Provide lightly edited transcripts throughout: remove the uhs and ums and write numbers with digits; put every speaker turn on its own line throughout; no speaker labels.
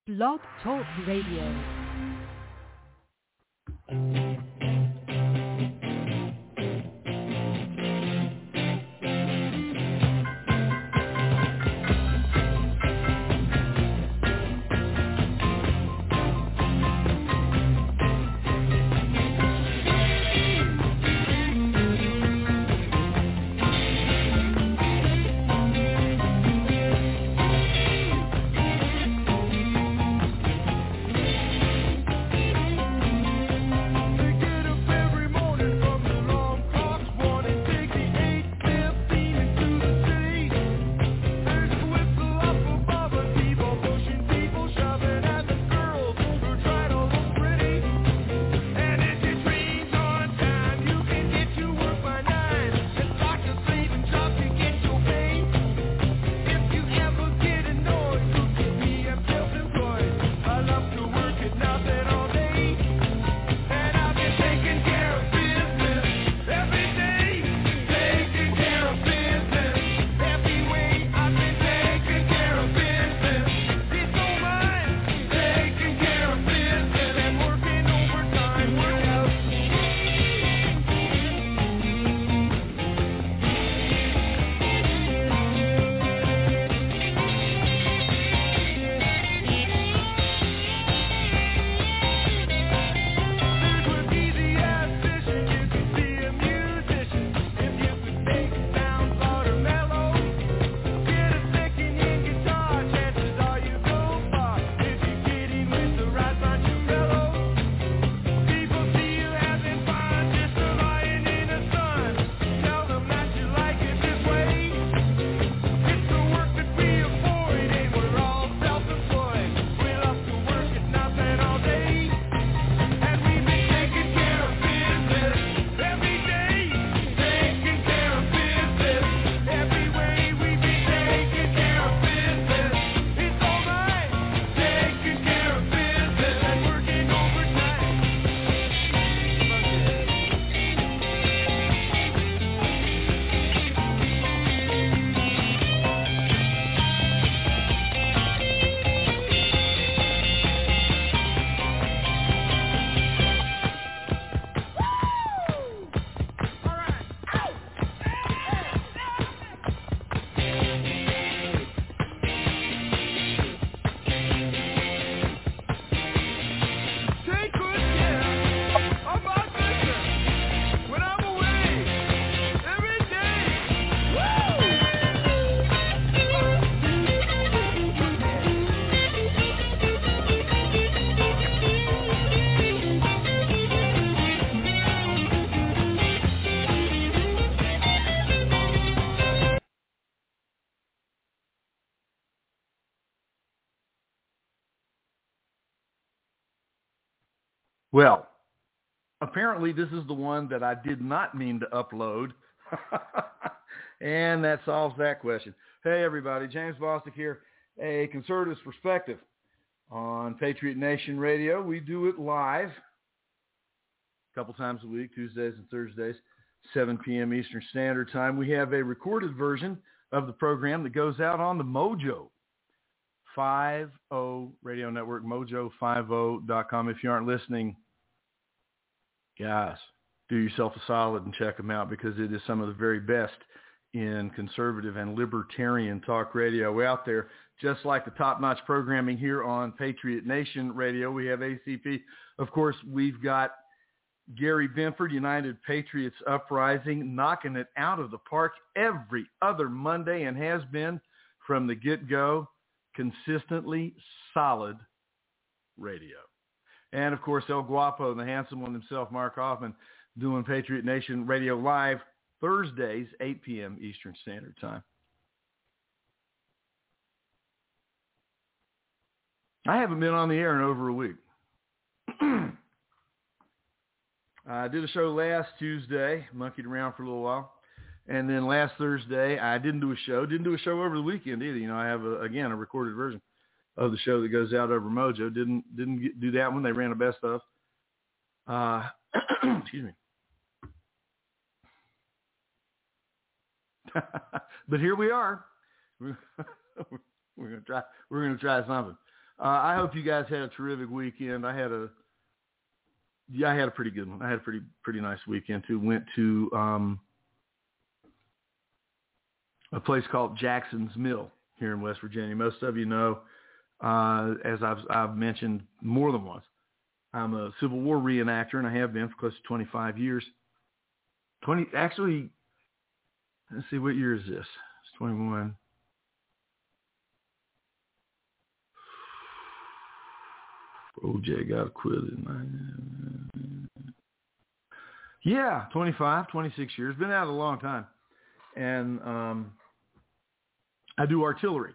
Blog Talk Radio.
Well, apparently this is the one that I did not mean to upload. And that solves that question. Hey, everybody. James Bostic here. A Conservative's Perspective on Patriot Nation Radio. We do it live a couple times a week, Tuesdays and Thursdays, 7 p.m. Eastern Standard Time. We have a recorded version of the program that goes out on the Mojo 50 radio network, mojo50.com. If you aren't listening, guys, do yourself a solid and check them out, because it is some of the very best in conservative and libertarian talk radio out there. Just like the top-notch programming here on Patriot Nation Radio, we have ACP. Of course, we've got Gary Benford, United Patriots Uprising, knocking it out of the park every other Monday, and has been from the get-go. Consistently solid radio. And, of course, El Guapo, the handsome one himself, Mark Hoffman, doing Patriot Nation Radio live Thursdays, 8 p.m. Eastern Standard Time. I haven't been on the air in over a week. I did a show last Tuesday, monkeyed around for a little while. And then last Thursday, I didn't do a show. Didn't do a show over the weekend either. You know, I have, a recorded version of the show that goes out over Mojo. Didn't do that one. They ran a best of. Excuse me. But here we are. We're gonna try something. I hope you guys had a terrific weekend. I had a pretty good one. I had a pretty nice weekend too. Went to a place called Jackson's Mill here in West Virginia. Most of you know, as I've mentioned more than once, I'm a Civil War reenactor, and I have been for close to 25 years. Actually, let's see, what year is this? It's 21. OJ got acquitted. Yeah, 25, 26 years. Been out a long time. And I do artillery.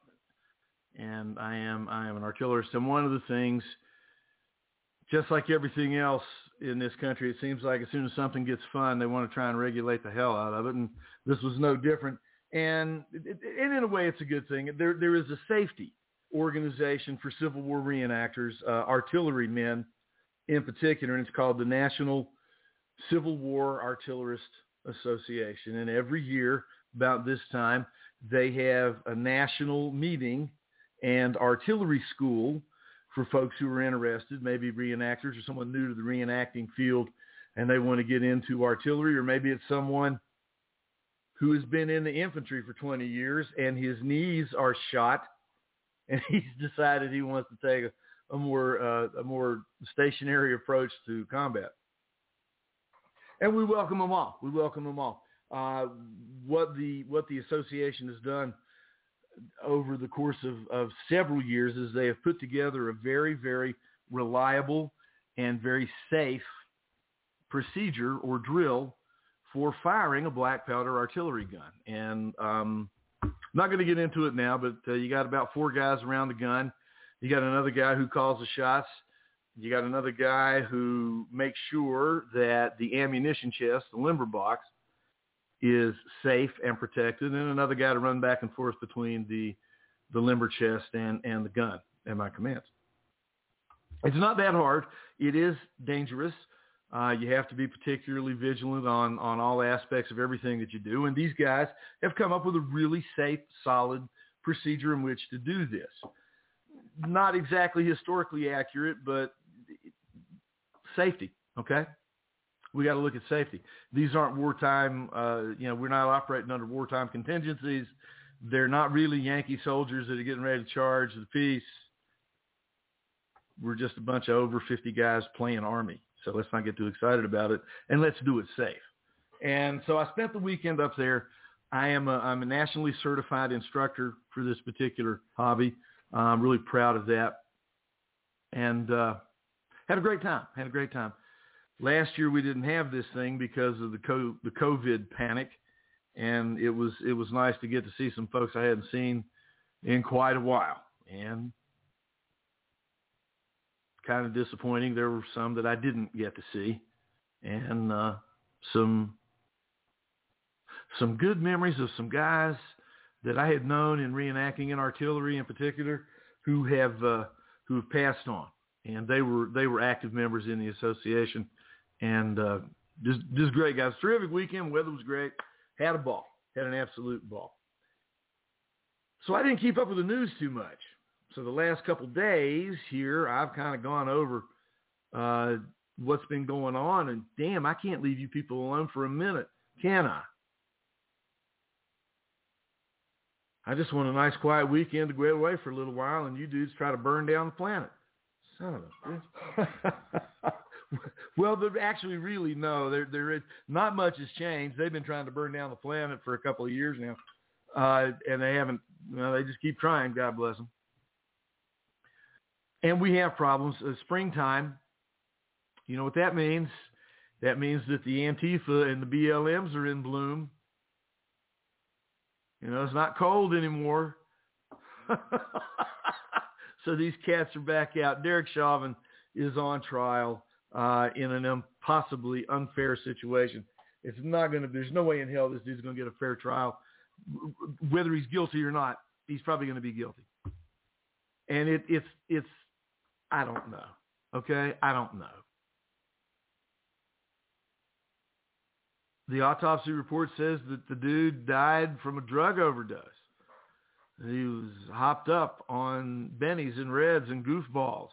And I am an artillerist. And one of the things, just like everything else in this country, it seems like as soon as something gets fun, they want to try and regulate the hell out of it. And this was no different. And in a way, it's a good thing. There is a safety organization for Civil War reenactors, artillery men in particular, and it's called the National Civil War Artillerist Association. And every year about this time, they have a national meeting and artillery school for folks who are interested, maybe reenactors or someone new to the reenacting field, and they want to get into artillery, or maybe it's someone who has been in the infantry for 20 years and his knees are shot, and he's decided he wants to take a more stationary approach to combat. And we welcome them all. We welcome them all. What the association has done over the course of several years is they have put together a very, very reliable and very safe procedure or drill for firing a black powder artillery gun. And I'm not going to get into it now, but you got about 4 guys around the gun. You got another guy who calls the shots. You got another guy who makes sure that the ammunition chest, the limber box, is safe and protected, and another guy to run back and forth between the limber chest and the gun and my commands. It's not that hard. It is dangerous. You have to be particularly vigilant on all aspects of everything that you do. And these guys have come up with a really safe, solid procedure in which to do this. Not exactly historically accurate, but safety, okay? We got to look at safety. These aren't wartime, we're not operating under wartime contingencies. They're not really Yankee soldiers that are getting ready to charge the peace. We're just a bunch of over 50 guys playing Army. So let's not get too excited about it, and let's do it safe. And so I spent the weekend up there. I'm a nationally certified instructor for this particular hobby. I'm really proud of that. And had a great time. Last year we didn't have this thing because of the COVID panic, and it was nice to get to see some folks I hadn't seen in quite a while. And kind of disappointing, there were some that I didn't get to see, and some good memories of some guys that I had known in reenacting and artillery in particular who have passed on, and they were active members in the association. And just great guys. Terrific weekend. Weather was great. Had a ball. Had an absolute ball. So I didn't keep up with the news too much. So the last couple of days here, I've kind of gone over what's been going on. And damn, I can't leave you people alone for a minute, can I? I just want a nice quiet weekend to get away for a little while, and you dudes try to burn down the planet. Son of a bitch. Well, actually, really, no. There is not much has changed. They've been trying to burn down the planet for a couple of years now, and they haven't. They just keep trying. God bless them. And we have problems. Springtime. You know what that means? That means that the Antifa and the BLMs are in bloom. It's not cold anymore. So these cats are back out. Derek Chauvin is on trial in an impossibly unfair situation. It's not going to. There's no way in hell this dude's going to get a fair trial. Whether he's guilty or not, he's probably going to be guilty. And it's. I don't know. Okay, I don't know. The autopsy report says that the dude died from a drug overdose. He was hopped up on bennies and reds and goofballs.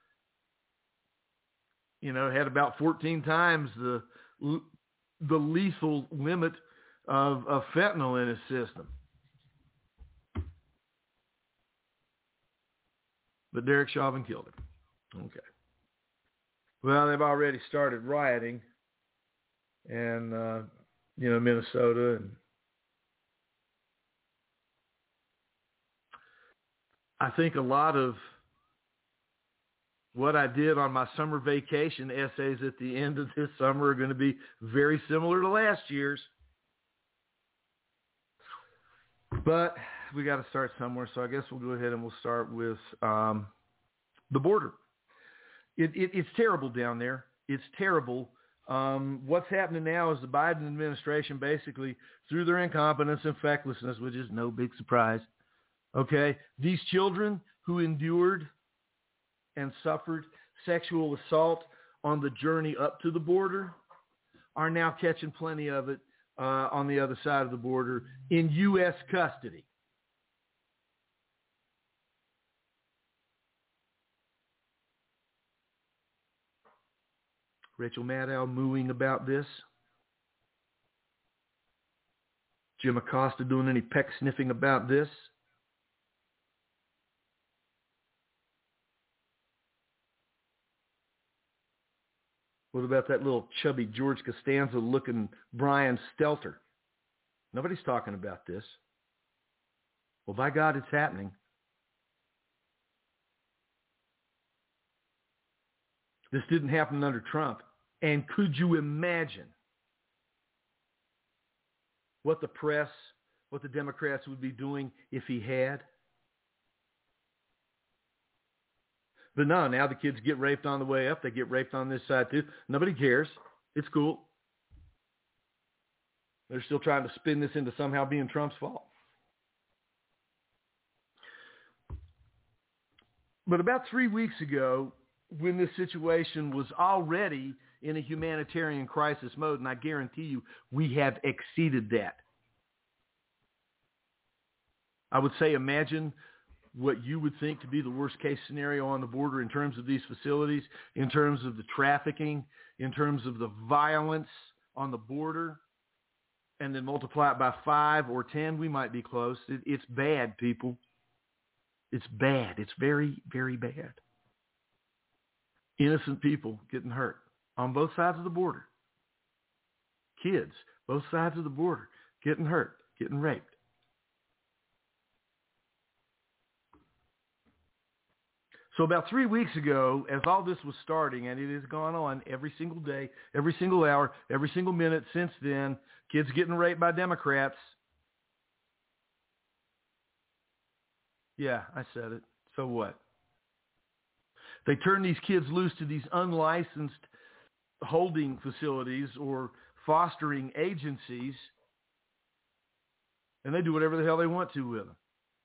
Had about 14 times the lethal limit of fentanyl in his system. But Derek Chauvin killed him. Okay. Well, they've already started rioting in, Minnesota. And I think a lot of what I did on my summer vacation essays at the end of this summer are going to be very similar to last year's. But we got to start somewhere, so I guess we'll go ahead and we'll start with the border. It's terrible down there. It's terrible. What's happening now is the Biden administration basically, through their incompetence and fecklessness, which is no big surprise, okay, these children who endured and suffered sexual assault on the journey up to the border are now catching plenty of it on the other side of the border in U.S. custody. Rachel Maddow mooing about this. Jim Acosta doing any peck sniffing about this. What about that little chubby George Costanza looking Brian Stelter? Nobody's talking about this. Well, by God, it's happening. This didn't happen under Trump. And could you imagine what the press, what the Democrats would be doing if he had? But no, now the kids get raped on the way up. They get raped on this side too. Nobody cares. It's cool. They're still trying to spin this into somehow being Trump's fault. But about 3 weeks ago, when this situation was already in a humanitarian crisis mode, and I guarantee you we have exceeded that. I would say imagine what you would think to be the worst case scenario on the border in terms of these facilities, in terms of the trafficking, in terms of the violence on the border, and then multiply it by 5 or 10, we might be close. It's bad, people. It's bad. It's very, very bad. Innocent people getting hurt on both sides of the border. Kids, both sides of the border, getting hurt, getting raped. So about 3 weeks ago, as all this was starting, and it has gone on every single day, every single hour, every single minute since then, kids getting raped by Democrats. Yeah, I said it. So what? They turn these kids loose to these unlicensed holding facilities or fostering agencies, and they do whatever the hell they want to with them.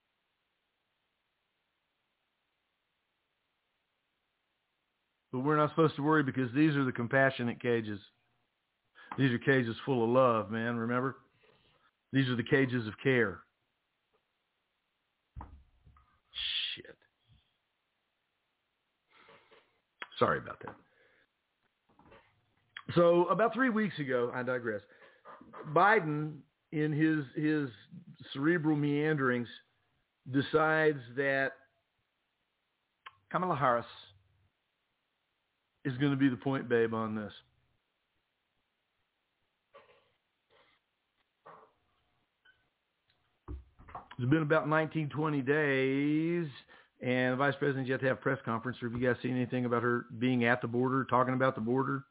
But we're not supposed to worry because these are the compassionate cages. These are cages full of love, man, remember? These are the cages of care. Shit. Sorry about that. So about 3 weeks ago, I digress, Biden, in his cerebral meanderings, decides that Kamala Harris is going to be the point babe on this. It's been about 19, 20 days, and the vice president yet to have a press conference. Or have you guys seen anything about her being at the border, talking about the border?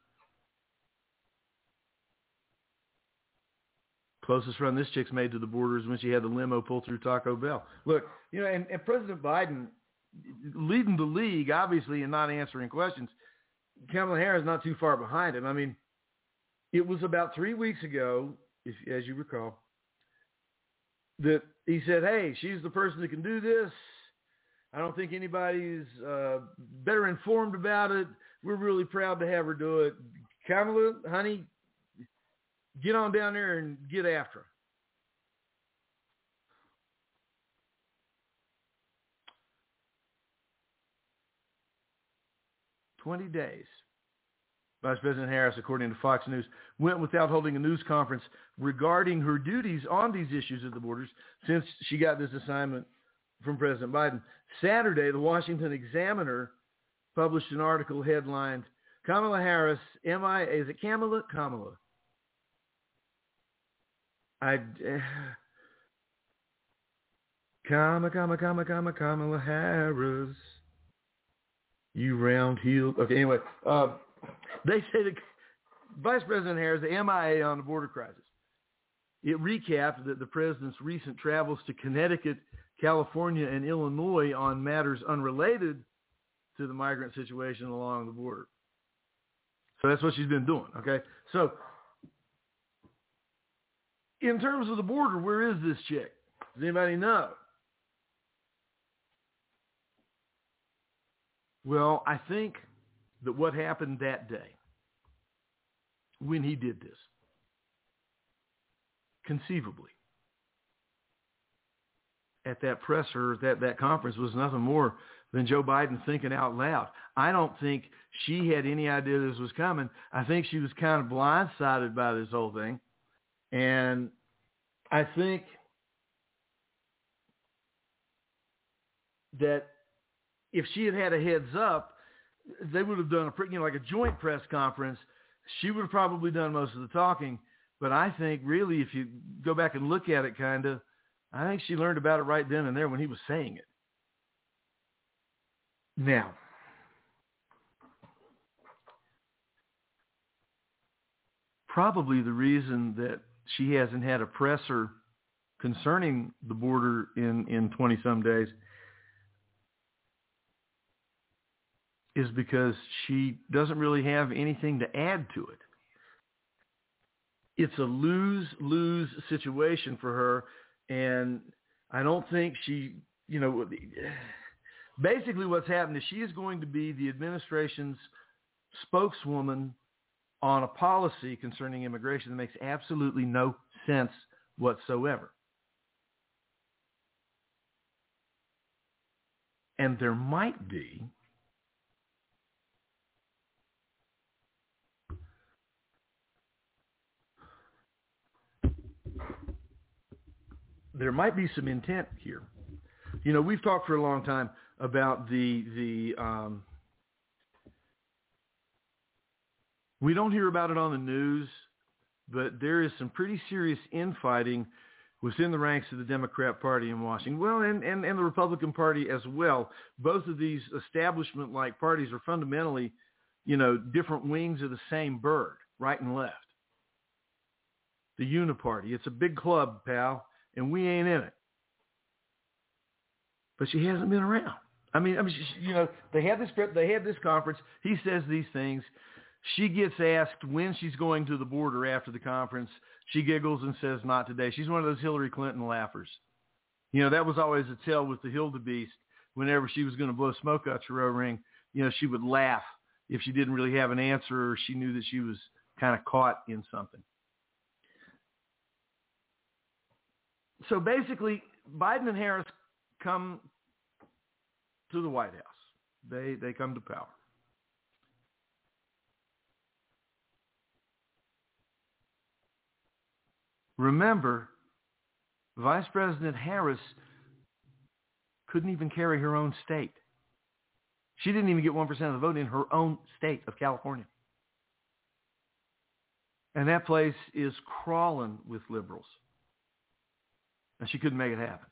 Closest run this chick's made to the border is when she had the limo pull through Taco Bell. Look, and President Biden leading the league, obviously, and not answering questions. Kamala Harris is not too far behind him. I mean, it was about 3 weeks ago, as you recall, that he said, hey, she's the person that can do this. I don't think anybody's better informed about it. We're really proud to have her do it. Kamala, honey, get on down there and get after her. 20 days. Vice President Harris, according to Fox News, went without holding a news conference regarding her duties on these issues at the borders since she got this assignment from President Biden. Saturday, the Washington Examiner published an article headlined, Kamala Harris, MIA. Is it Kamala? Kamala. Kamala Harris. You round-heeled. Okay, anyway. They say that Vice President Harris, the MIA on the border crisis. It recapped that the president's recent travels to Connecticut, California, and Illinois on matters unrelated to the migrant situation along the border. So that's what she's been doing, okay? So in terms of the border, where is this chick? Does anybody know? Well, I think that what happened that day when he did this, conceivably, at that presser, that conference was nothing more than Joe Biden thinking out loud. I don't think she had any idea this was coming. I think she was kind of blindsided by this whole thing. And I think that if she had had a heads up, they would have done like a joint press conference. She would have probably done most of the talking. But I think really, if you go back and look at it I think she learned about it right then and there when he was saying it. Now, probably the reason that she hasn't had a presser concerning the border in 20-some days is because she doesn't really have anything to add to it. It's a lose-lose situation for her, and I don't think she, basically what's happened is she is going to be the administration's spokeswoman on a policy concerning immigration that makes absolutely no sense whatsoever. And there might be some intent here. We've talked for a long time about we don't hear about it on the news, but there is some pretty serious infighting within the ranks of the Democrat Party in Washington. Well, and the Republican Party as well. Both of these establishment-like parties are fundamentally, different wings of the same bird, right and left. The Uniparty. It's a big club, pal, and we ain't in it. But she hasn't been around. They had this conference. He says these things. She gets asked when she's going to the border after the conference. She giggles and says, not today. She's one of those Hillary Clinton laughers. That was always a tell with the Hildebeest. Whenever she was going to blow smoke out your O-ring, she would laugh if she didn't really have an answer or she knew that she was kind of caught in something. So basically, Biden and Harris come to the White House. They come to power. Remember, Vice President Harris couldn't even carry her own state. She didn't even get 1% of the vote in her own state of California. And that place is crawling with liberals. And she couldn't make it happen.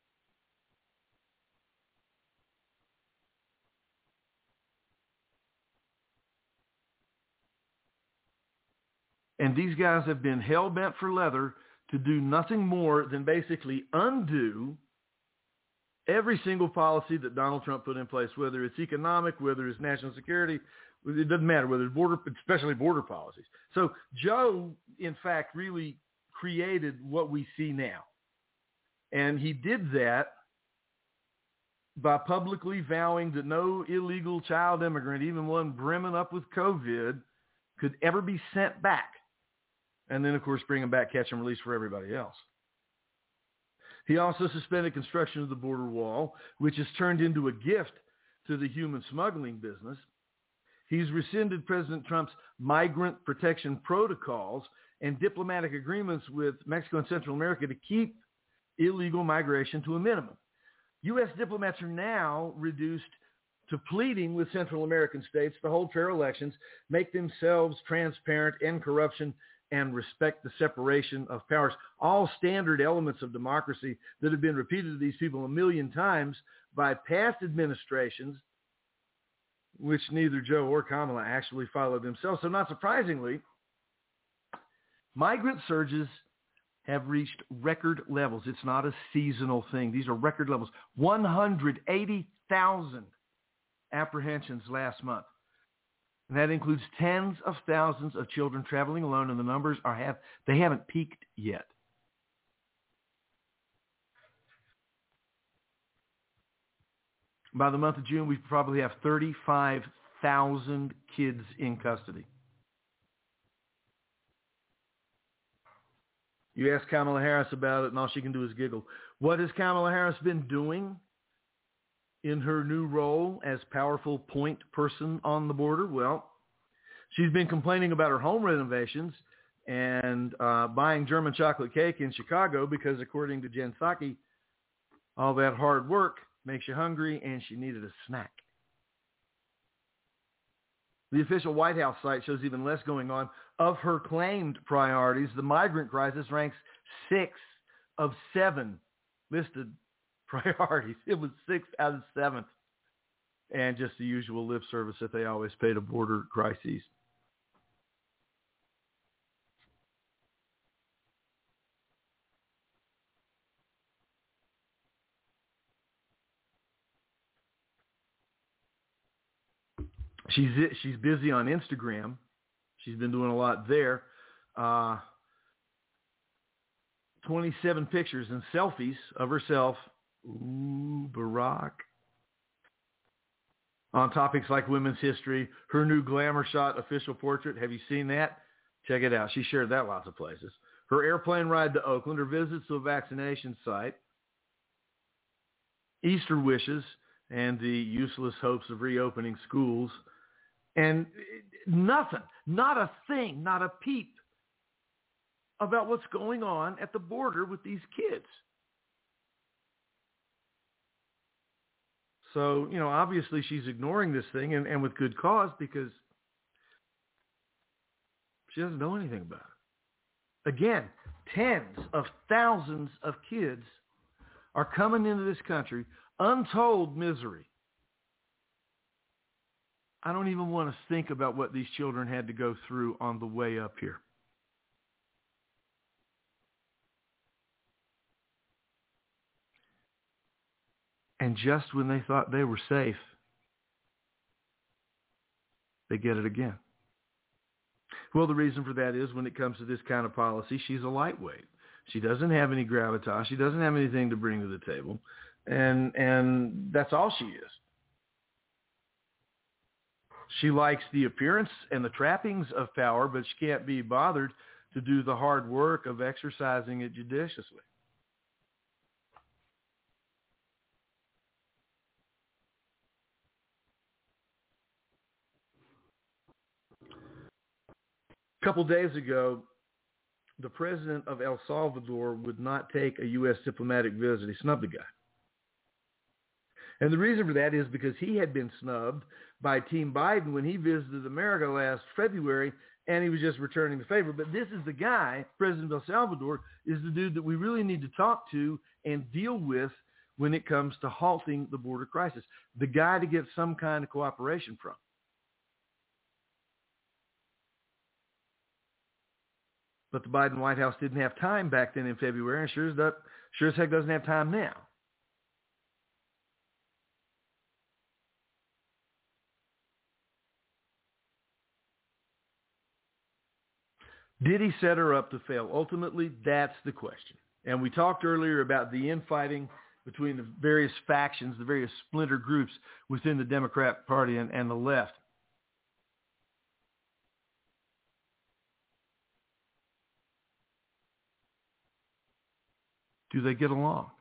And these guys have been hell-bent for leather to do nothing more than basically undo every single policy that Donald Trump put in place, whether it's economic, whether it's national security, it doesn't matter, whether it's border, especially border policies. So Joe, in fact, really created what we see now. And he did that by publicly vowing that no illegal child immigrant, even one brimming up with COVID, could ever be sent back. And then, of course, bring them back, catch and release for everybody else. He also suspended construction of the border wall, which has turned into a gift to the human smuggling business. He's rescinded President Trump's migrant protection protocols and diplomatic agreements with Mexico and Central America to keep illegal migration to a minimum. U.S. diplomats are now reduced to pleading with Central American states to hold fair elections, make themselves transparent, end corruption, and respect the separation of powers. All standard elements of democracy that have been repeated to these people a million times by past administrations, which neither Joe or Kamala actually followed themselves. So not surprisingly, migrant surges have reached record levels. It's not a seasonal thing. These are record levels. 180,000 apprehensions last month. And that includes tens of thousands of children traveling alone, and the numbers they haven't peaked yet. By the month of June, we probably have 35,000 kids in custody. You ask Kamala Harris about it, and all she can do is giggle. What has Kamala Harris been doing in her new role as powerful point person on the border? Well, she's been complaining about her home renovations and buying German chocolate cake in Chicago because, according to Jen Psaki, all that hard work makes you hungry, and she needed a snack. The official White House site shows even less going on. Of her claimed priorities, the migrant crisis ranks 6 of 7 listed priorities. It was 6 out of 7. And just the usual lip service that they always pay to border crises. She's busy on Instagram. She's been doing a lot there. 27 pictures and selfies of herself. Ooh, Barack. On topics like women's history, her new glamour shot official portrait. Have you seen that? Check it out. She shared that lots of places. Her airplane ride to Oakland, her visits to a vaccination site, Easter wishes, and the useless hopes of reopening schools. And nothing, not a thing, not a peep about what's going on at the border with these kids. So, obviously she's ignoring this thing, and with good cause, because she doesn't know anything about it. Again, tens of thousands of kids are coming into this country, untold misery. I don't even want to think about what these children had to go through on the way up here. And just when they thought they were safe, they get it again. Well, the reason for that is when it comes to this kind of policy, she's a lightweight. She doesn't have any gravitas. She doesn't have anything to bring to the table. And that's all she is. She likes the appearance and the trappings of power, but she can't be bothered to do the hard work of exercising it judiciously. A couple days ago, the president of El Salvador would not take a U.S. diplomatic visit. He snubbed the guy. And the reason for that is because he had been snubbed by Team Biden when he visited America last February, and he was just returning the favor. But this is the guy, President of El Salvador, is the dude that we really need to talk to and deal with when it comes to halting the border crisis. The guy to get some kind of cooperation from. But the Biden White House didn't have time back then in February, and sure as heck doesn't have time now. Did he set her up to fail? Ultimately, that's the question. And we talked earlier about the infighting between the various factions, the various splinter groups within the Democrat Party and the left. Do they get along?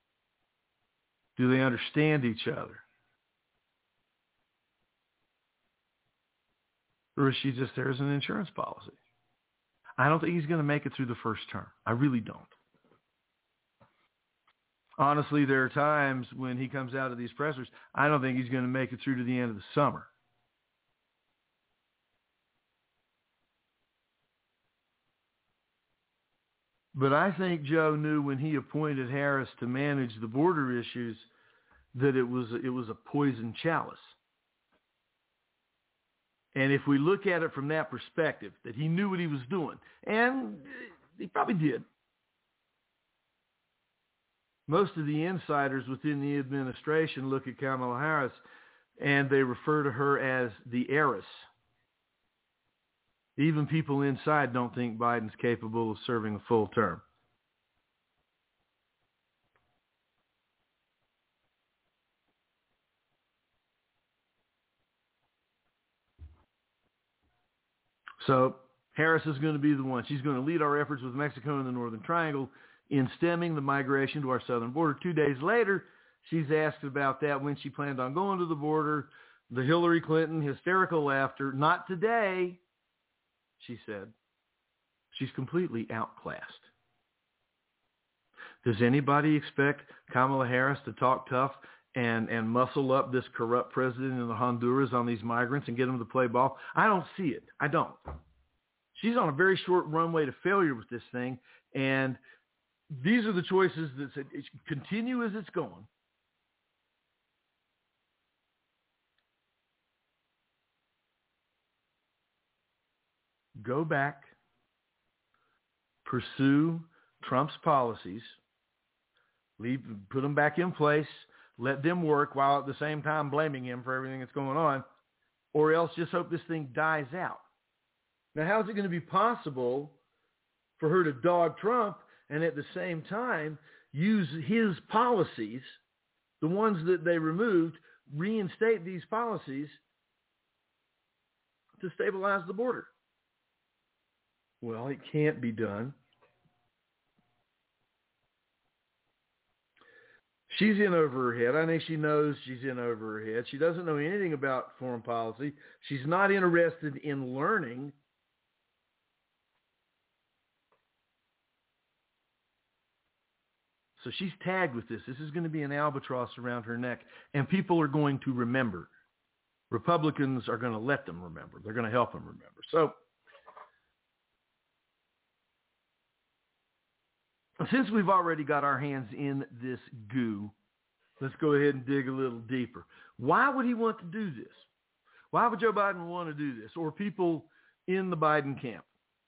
Do they understand each other? Or is she just there as an insurance policy? I don't think he's going to make it through the first term. I really don't. Honestly, there are times when he comes out of these pressers, I don't think he's going to make it through to the end of the summer. But I think Joe knew when he appointed Harris to manage the border issues that it was a poison chalice. And if we look at it from that perspective, that he knew what he was doing, and he probably did. Most of the insiders within the administration look at Kamala Harris and they refer to her as the heiress. Even people inside don't think Biden's capable of serving a full term. So Harris is going to be the one. She's going to lead our efforts with Mexico and the Northern Triangle in stemming the migration to our southern border. 2 days later, she's asked about that, when she planned on going to the border. The Hillary Clinton hysterical laughter. Not today, she said. She's completely outclassed. Does anybody expect Kamala Harris to talk tough and muscle up this corrupt president in Honduras on these migrants and get them to play ball? I don't see it. I don't. She's on a very short runway to failure with this thing, and these are the choices that continue as it's going. Go back, pursue Trump's policies, put them back in place, let them work while at the same time blaming him for everything that's going on, or else just hope this thing dies out. Now, how is it going to be possible for her to dog Trump and at the same time use his policies, the ones that they removed, reinstate these policies to stabilize the border? Well, it can't be done. She's in over her head. I think she knows she's in over her head. She doesn't know anything about foreign policy. She's not interested in learning. So she's tagged with this. This is going to be an albatross around her neck, and people are going to remember. Republicans are going to let them remember. They're going to help them remember. So since we've already got our hands in this goo, let's go ahead and dig a little deeper. Why would he want to do this? Why would Joe Biden want to do this, or people in the Biden camp?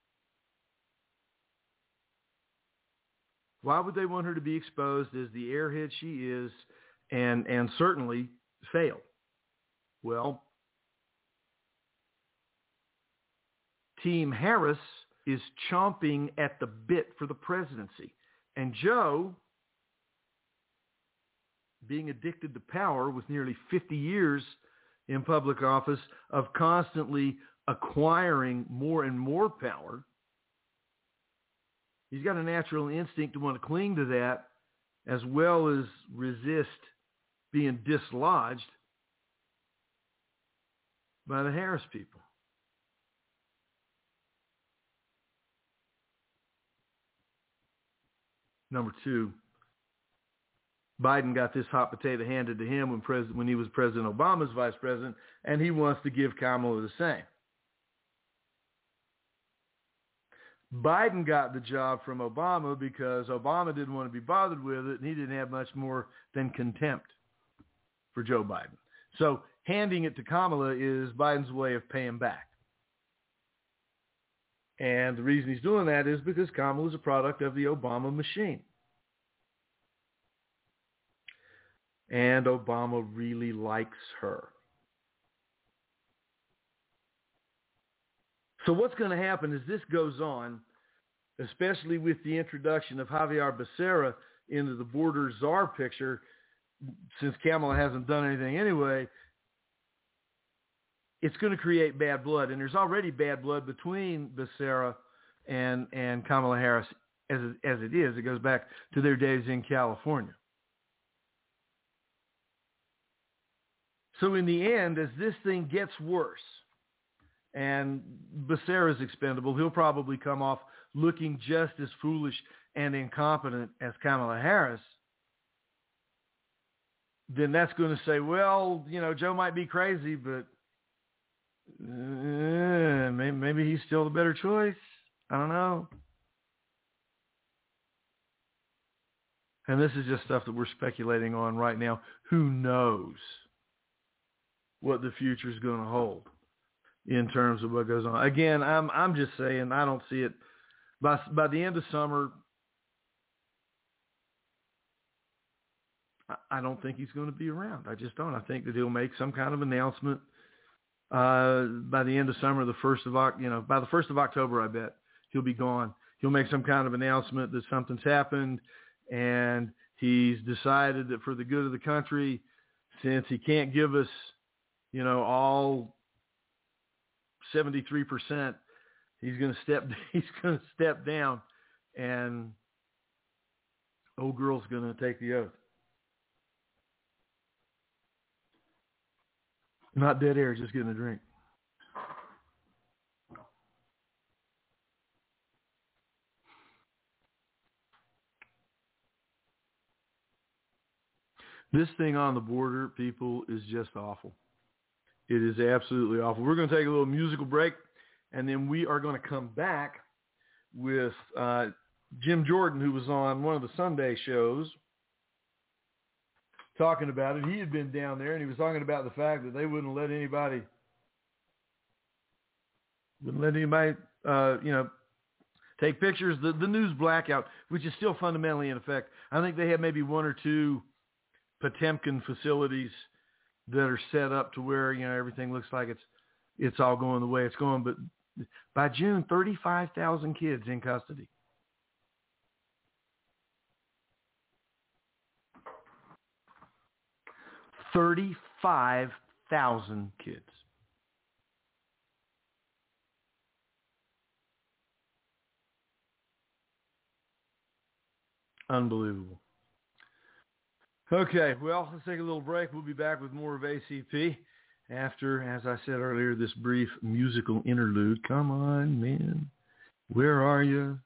Why would they want her to be exposed as the airhead she is and certainly fail? Well, Team Harris is chomping at the bit for the presidency. And Joe, being addicted to power with nearly 50 years in public office of constantly acquiring more and more power, he's got a natural instinct to want to cling to that as well as resist being dislodged by the Harris people. Number two, Biden got this hot potato handed to him when he was President Obama's vice president, and he wants to give Kamala the same. Biden got the job from Obama because Obama didn't want to be bothered with it, and he didn't have much more than contempt for Joe Biden. So handing it to Kamala is Biden's way of paying back. And the reason he's doing that is because Kamala is a product of the Obama machine. And Obama really likes her. So what's going to happen as this goes on, especially with the introduction of Javier Becerra into the border czar picture, since Kamala hasn't done anything anyway, it's going to create bad blood. And there's already bad blood between Becerra and Kamala Harris as it is. It goes back to their days in California. So in the end, as this thing gets worse, and Becerra's expendable, he'll probably come off looking just as foolish and incompetent as Kamala Harris, then that's going to say, well, Joe might be crazy, but maybe he's still the better choice. I don't know. And this is just stuff that we're speculating on right now. Who knows what the future is going to hold in terms of what goes on. Again, I'm just saying I don't see it. By the end of summer, I don't think he's going to be around. I just don't. I think that he'll make some kind of announcement by the end of summer, by the 1st of October, I bet he'll be gone. He'll make some kind of announcement that something's happened and he's decided that for the good of the country, since he can't give us, all 73%, he's going to step down, and old girl's going to take the oath. Not dead air, just getting a drink. This thing on the border, people, is just awful. It is absolutely awful. We're going to take a little musical break, and then we are going to come back with Jim Jordan, who was on one of the Sunday shows, talking about it. He had been down there, and he was talking about the fact that they wouldn't let anybody, take pictures. The news blackout, which is still fundamentally in effect. I think they have maybe one or two Potemkin facilities that are set up to where, everything looks like it's all going the way it's going. But by June, 35,000 kids in custody. $35,000 kids. Unbelievable. Okay, well, let's take a little break. We'll be back with more of ACP after, as I said earlier, this brief musical interlude. Come on, man. Where are you?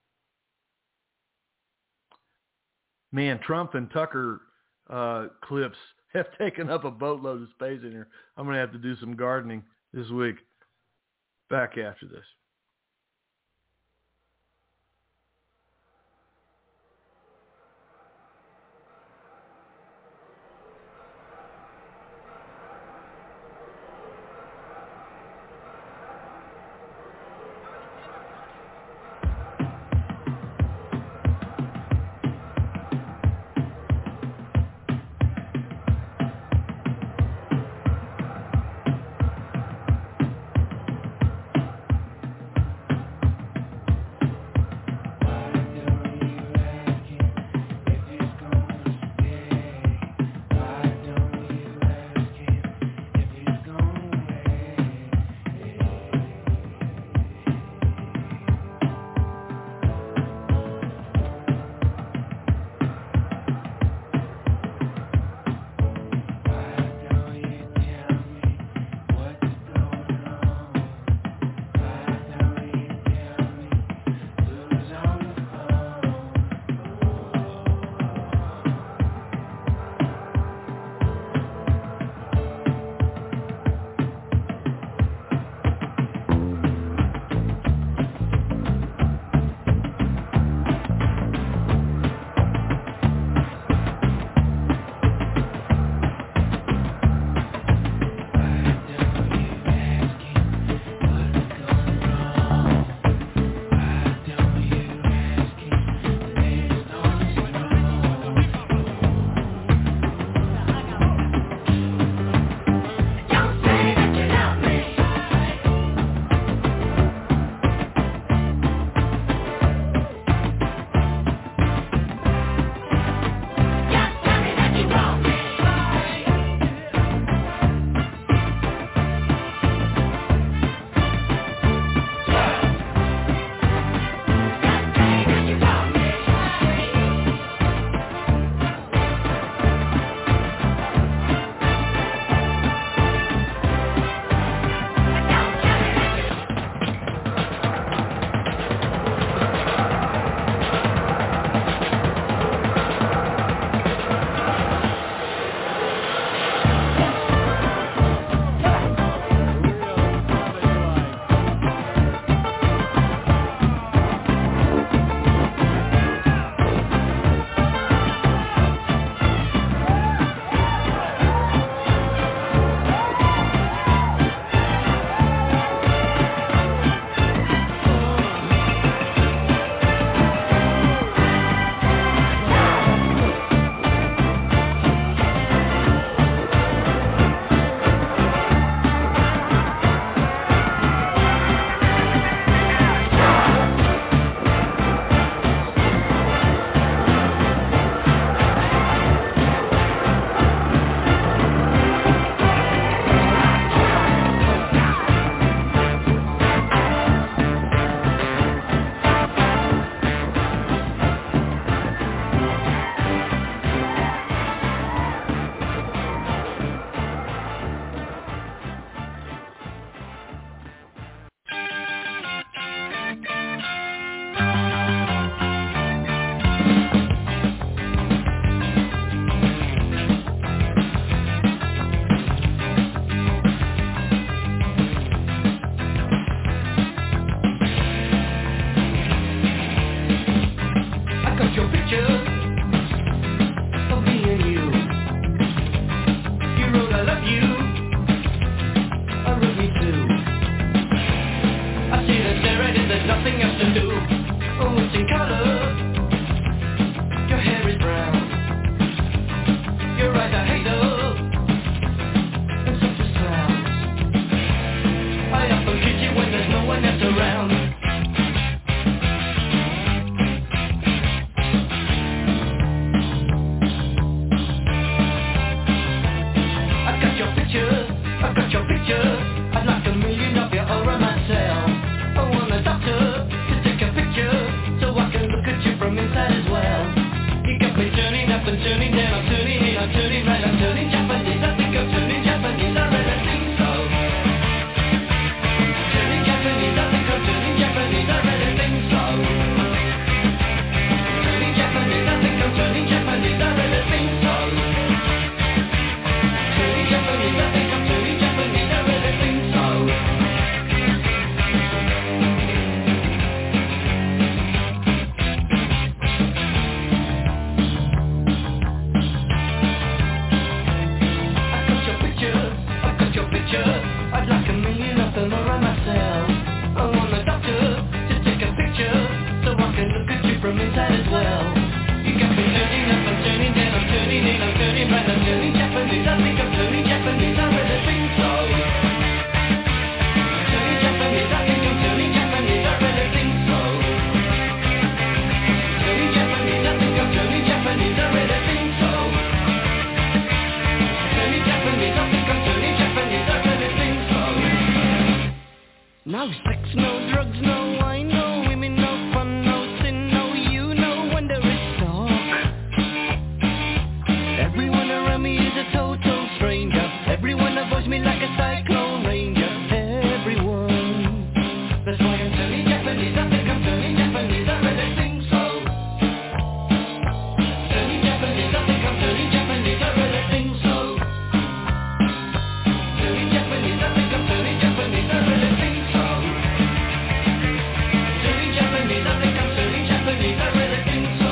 Man, Trump and Tucker clips have taken up a boatload of space in here. I'm going to have to do some gardening this week. Back after this.
got your picture. I'd like a million of you over myself. I want a doctor to take a picture so I can look at you from inside as well. You got me turning up and turning down, I'm turning in, I'm turning right, I'm turning Japanese. I think I'm turning Japanese, I really think so. Turning Japanese, I think I'm turning Japanese, I really think so. Turning Japanese, I think I'm turning Japanese, I really think so. Turning Japanese, I think I'm turning Japanese, I really think so. I'd like a million of them around myself. I want a doctor to take a picture so I can look at you from inside as well. You got me turning up, I'm turning down, I'm turning in, I'm turning right, I'm turning Japanese. I think I'm turning Japanese, I really think so. Turning Japanese, I think I'm turning Japanese, I really think so. Turning Japanese, I think I'm turning Japanese, I really think so. Turning Japanese, I think I'm turning Japanese, I really think so. No sex, no drugs, no wine, no women, no fun, no sin, no you, no wonder it's dark. Everyone around me is a total stranger. Everyone avoids me like a cyclone ranger. Everyone. That's why I'm turning Japanese, I think I'm turning Japanese, I really think so. Turning Japanese, I think I'm turning Japanese, I really think so. Turning Japanese, I think I'm turning Japanese, I really think so. Turning Japanese, I think I'm turning Japanese, I really think so.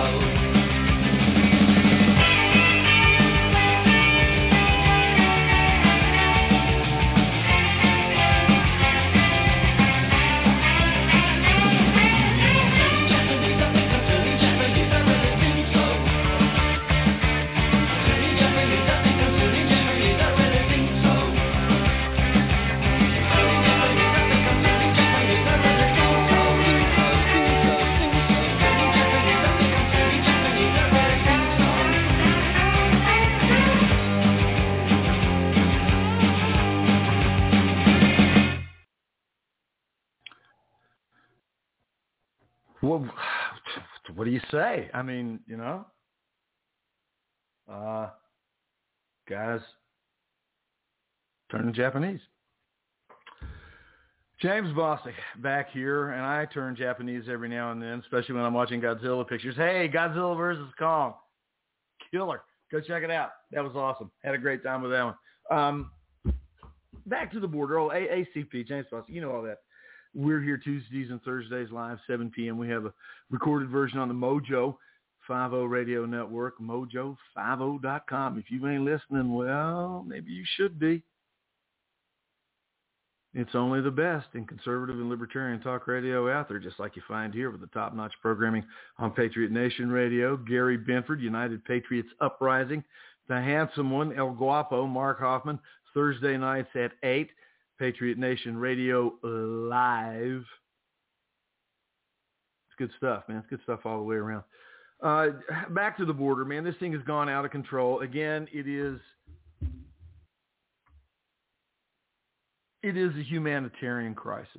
Well, what do you say? I mean, guys turning Japanese. James Bostic back here, and I turn Japanese every now and then, especially when I'm watching Godzilla pictures. Hey, Godzilla vs. Kong. Killer. Go check it out. That was awesome. Had a great time with that one. Back to the border. Oh, ACP, James Bostic. You know all that. We're here Tuesdays and Thursdays live, 7 p.m. We have a recorded version on the Mojo 50 Radio Network, mojo50.com. If you ain't listening, well, maybe you should be. It's only the best in conservative and libertarian talk radio out there, just like you find here with the top-notch programming on Patriot Nation Radio. Gary Benford, United Patriots Uprising. The handsome one, El Guapo, Mark Hoffman, Thursday nights at 8. Patriot Nation Radio Live. It's good stuff, man. It's good stuff all the way around. Back to the border, man. This thing has gone out of control. Again, it is a humanitarian crisis.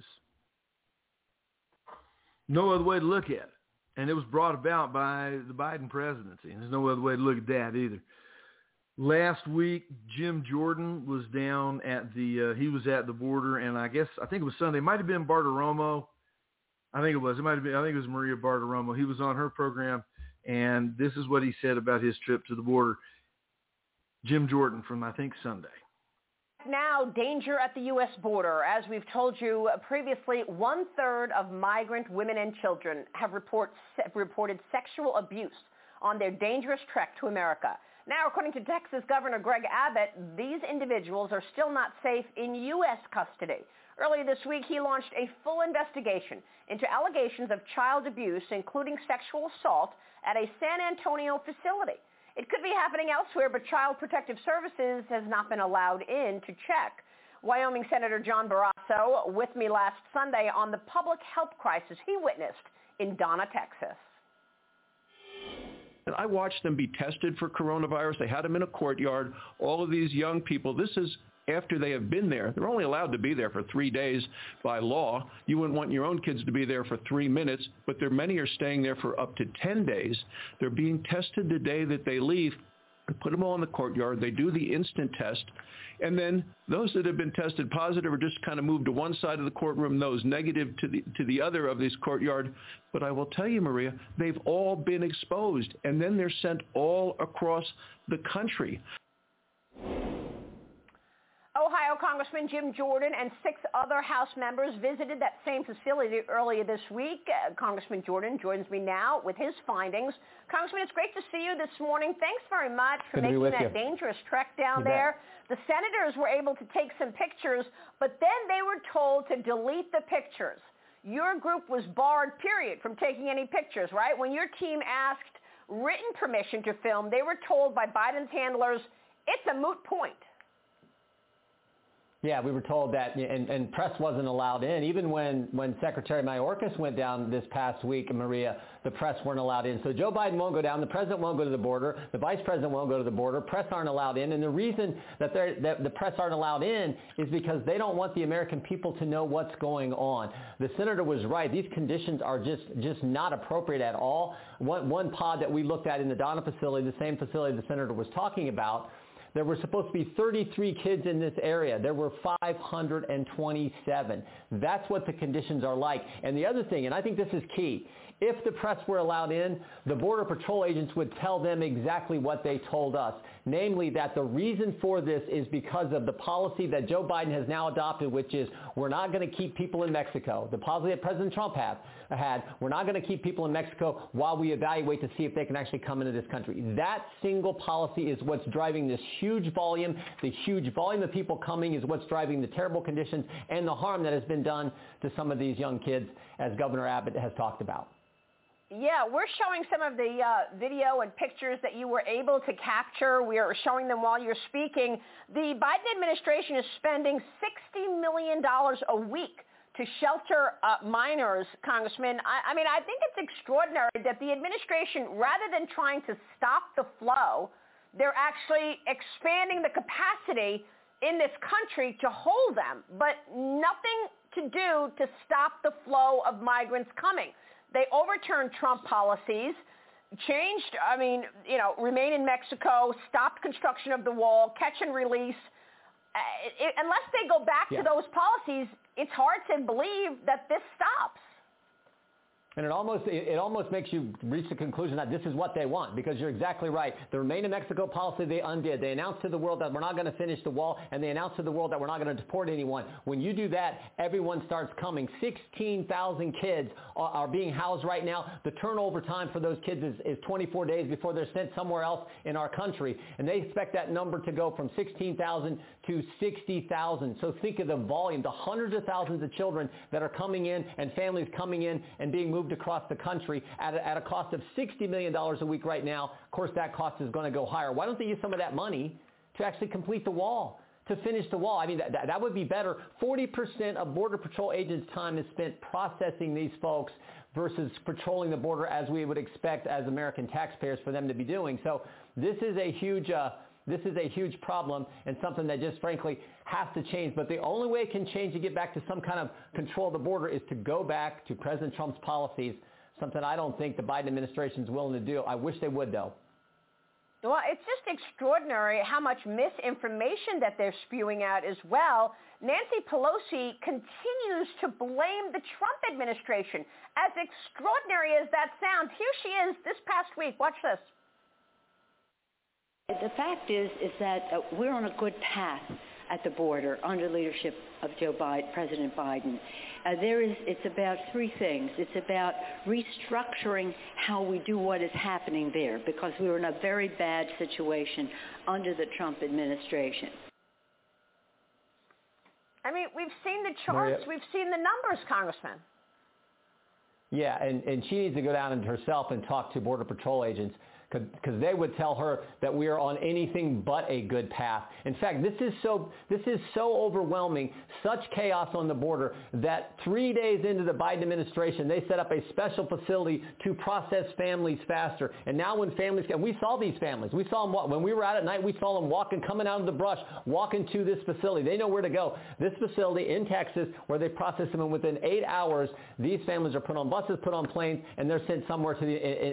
No other way to look at it. And it was brought about by the Biden presidency. And there's no other way to look at that either. Last week, Jim Jordan was down at he was at the border, and I think it was Sunday. It might have been Bartiromo. I think it was. I think it was Maria Bartiromo. He was on her program, and this is what he said about his trip to the border. Jim Jordan from, I think, Sunday.
Now, danger at the U.S. border. As we've told you previously, 1/3 of migrant women and children have reported sexual abuse on their dangerous trek to America. Now, according to Texas Governor Greg Abbott, these individuals are still not safe in U.S. custody. Earlier this week, he launched a full investigation into allegations of child abuse, including sexual assault, at a San Antonio facility. It could be happening elsewhere, but Child Protective Services has not been allowed in to check. Wyoming Senator John Barrasso with me last Sunday on the public health crisis he witnessed in Donna, Texas.
And I watched them be tested for coronavirus. They had them in a courtyard. All of these young people, this is after they have been there. They're only allowed to be there for 3 days by law. You wouldn't want your own kids to be there for 3 minutes, but many are staying there for up to 10 days. They're being tested the day that they leave. Put them all in the courtyard. They do the instant test. And then those that have been tested positive are just kind of moved to one side of the courtroom, those negative to the other of this courtyard. But I will tell you, Maria, they've all been exposed. And then they're sent all across the country.
Ohio Congressman Jim Jordan and 6 other House members visited that same facility earlier this week. Congressman Jordan joins me now with his findings. Congressman, it's great to see you this morning. Thanks very much for making that dangerous trek down there. The senators were able to take some pictures, but then they were told to delete the pictures. Your group was barred, period, from taking any pictures, right? When your team asked written permission to film, they were told by Biden's handlers, it's a moot point.
Yeah, we were told that, and press wasn't allowed in. Even when Secretary Mayorkas went down this past week, Maria, the press weren't allowed in. So Joe Biden won't go down. The president won't go to the border. The vice president won't go to the border. Press aren't allowed in. And the reason that the press aren't allowed in is because they don't want the American people to know what's going on. The senator was right. These conditions are just not appropriate at all. One pod that we looked at in the Donna facility, the same facility the senator was talking about, there were supposed to be 33 kids in this area. There were 527. That's what the conditions are like. And the other thing, and I think this is key, if the press were allowed in, the Border Patrol agents would tell them exactly what they told us, namely that the reason for this is because of the policy that Joe Biden has now adopted, which is we're not going to keep people in Mexico. The policy that President Trump had, we're not going to keep people in Mexico while we evaluate to see if they can actually come into this country. That single policy is what's driving this huge volume. The huge volume of people coming is what's driving the terrible conditions and the harm that has been done to some of these young kids, as Governor Abbott has talked about.
Yeah, we're showing some of the video and pictures that you were able to capture. We are showing them while you're speaking. The Biden administration is spending $60 million a week to shelter minors, Congressman. I mean, I think it's extraordinary that the administration, rather than trying to stop the flow, they're actually expanding the capacity in this country to hold them, but nothing to do to stop the flow of migrants coming. They overturned Trump policies, changed, remain in Mexico, stopped construction of the wall, catch and release. Unless they go back to those policies, it's hard to believe that this stops.
And it almost makes you reach the conclusion that this is what they want, because you're exactly right. The Remain in Mexico policy they undid. They announced to the world that we're not going to finish the wall, and they announced to the world that we're not going to deport anyone. When you do that, everyone starts coming. 16,000 kids are being housed right now. The turnover time for those kids is 24 days before they're sent somewhere else in our country. And they expect that number to go from 16,000 to 60,000. So think of the volume, the hundreds of thousands of children that are coming in and families coming in and being moved across the country at a cost of $60 million a week right now. Of course, that cost is going to go higher. Why don't they use some of that money to actually complete the wall, to finish the wall? I mean, that would be better. 40% of Border Patrol agents' time is spent processing these folks versus patrolling the border as we would expect as American taxpayers for them to be doing. So this is a huge problem and something that just frankly has to change. But the only way it can change to get back to some kind of control of the border is to go back to President Trump's policies, something I don't think the Biden administration is willing to do. I wish they would, though.
Well, it's just extraordinary how much misinformation that they're spewing out as well. Nancy Pelosi continues to blame the Trump administration. As extraordinary as that sounds, here she is this past week. Watch this.
The fact is that we're on a good path at the border under leadership of President Biden. It's about three things. It's about restructuring how we do what is happening there, because we were in a very bad situation under the Trump administration.
I mean, we've seen the charts. We've seen the numbers, Congressman.
Yeah, and she needs to go down and herself and talk to Border Patrol agents, because they would tell her that we are on anything but a good path. In fact, this is so overwhelming, such chaos on the border, that 3 days into the Biden administration, they set up a special facility to process families faster. And now when families, and we saw these families, we saw them when we were out at night, we saw them coming out of the brush, walking to this facility. They know where to go. This facility in Texas, where they process them, and within 8 hours, these families are put on buses, put on planes, and they're sent somewhere to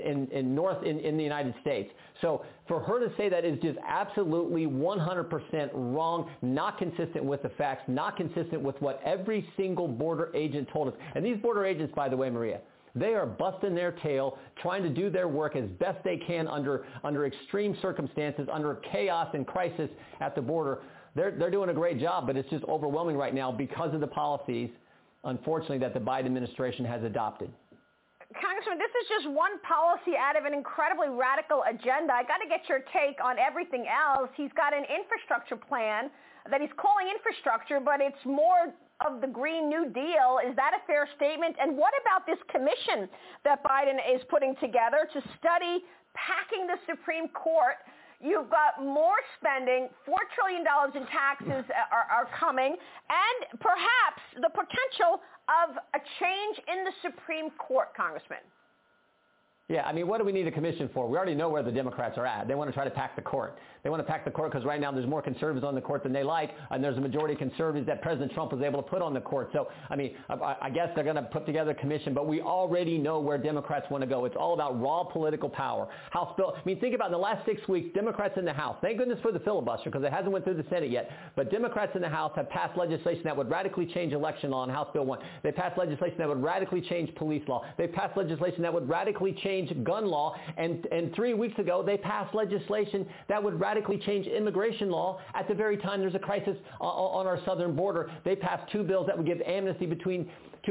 in the United States. So for her to say that is just absolutely 100% wrong, not consistent with the facts, not consistent with what every single border agent told us. And these border agents, by the way, Maria, they are busting their tail, trying to do their work as best they can under extreme circumstances, under chaos and crisis at the border. They're doing a great job, but it's just overwhelming right now because of the policies, unfortunately, that the Biden administration has adopted.
Congressman, this is just one policy out of an incredibly radical agenda. I got to get your take on everything else. He's got an infrastructure plan that he's calling infrastructure, but it's more of the Green New Deal. Is that a fair statement? And what about this commission that Biden is putting together to study packing the Supreme Court? You've got more spending, $4 trillion in taxes are coming, and perhaps the potential of a change in the Supreme Court, Congressman.
Yeah, I mean, what do we need a commission for? We already know where the Democrats are at. They want to try to pack the court. They want to pack the court because right now there's more conservatives on the court than they like, and there's a majority of conservatives that President Trump was able to put on the court. So, I mean, I guess they're going to put together a commission, but we already know where Democrats want to go. It's all about raw political power. House bill. I mean, think about it. In the last 6 weeks, Democrats in the House, thank goodness for the filibuster because it hasn't went through the Senate yet, but Democrats in the House have passed legislation that would radically change election law in House Bill 1. They passed legislation that would radically change police law. They passed legislation that would radically change gun law. And 3 weeks ago, they passed legislation that would radically change immigration law at the very time there's a crisis on our southern border. They passed 2 bills that would give amnesty between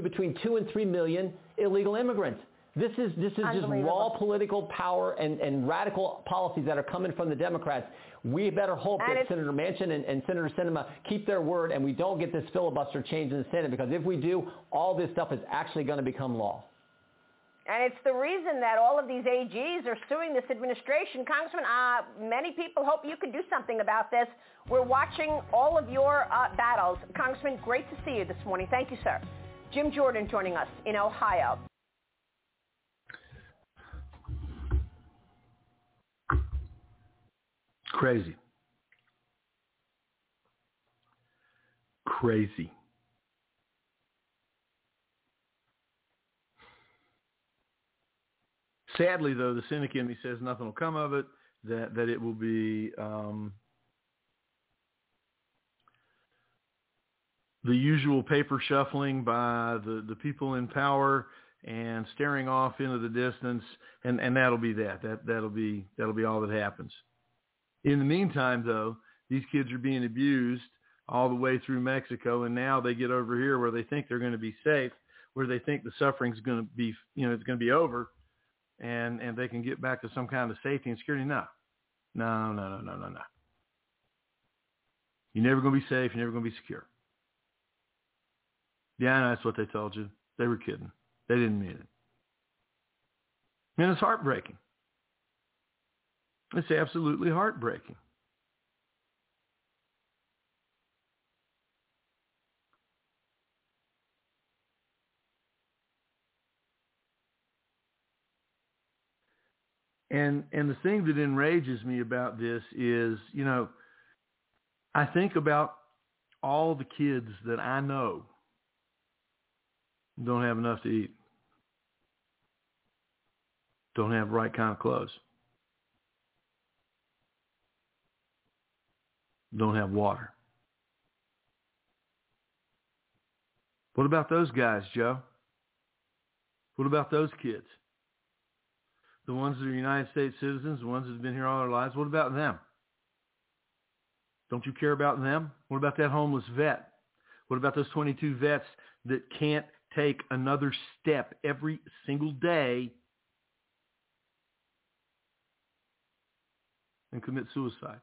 2 and 3 million illegal immigrants. This is just raw political power and radical policies that are coming from the Democrats. We better hope that Senator Manchin and Senator Sinema keep their word and we don't get this filibuster change in the Senate, because if we do, all this stuff is actually going to become law.
And it's the reason that all of these AGs are suing this administration. Congressman, many people hope you can do something about this. We're watching all of your battles. Congressman, great to see you this morning. Thank you, sir. Jim Jordan joining us in Ohio.
Crazy. Sadly, though, the cynic in me says nothing will come of it, that it will be the usual paper shuffling by the people in power and staring off into the distance, and that'll be that'll be all that happens. In the meantime, though, these kids are being abused all the way through Mexico, and now they get over here where they think they're going to be safe, where they think the suffering's going to be, it's going to be over. And they can get back to some kind of safety and security. No. You're never going to be safe. You're never going to be secure. Yeah, I know that's what they told you. They were kidding. They didn't mean it. And it's heartbreaking. It's absolutely heartbreaking. And the thing that enrages me about this is, I think about all the kids that I know don't have enough to eat, don't have the right kind of clothes, don't have water. What about those guys, Joe? What about those kids? The ones that are United States citizens, the ones that have been here all their lives, what about them? Don't you care about them? What about that homeless vet? What about those 22 vets that can't take another step every single day and commit suicide?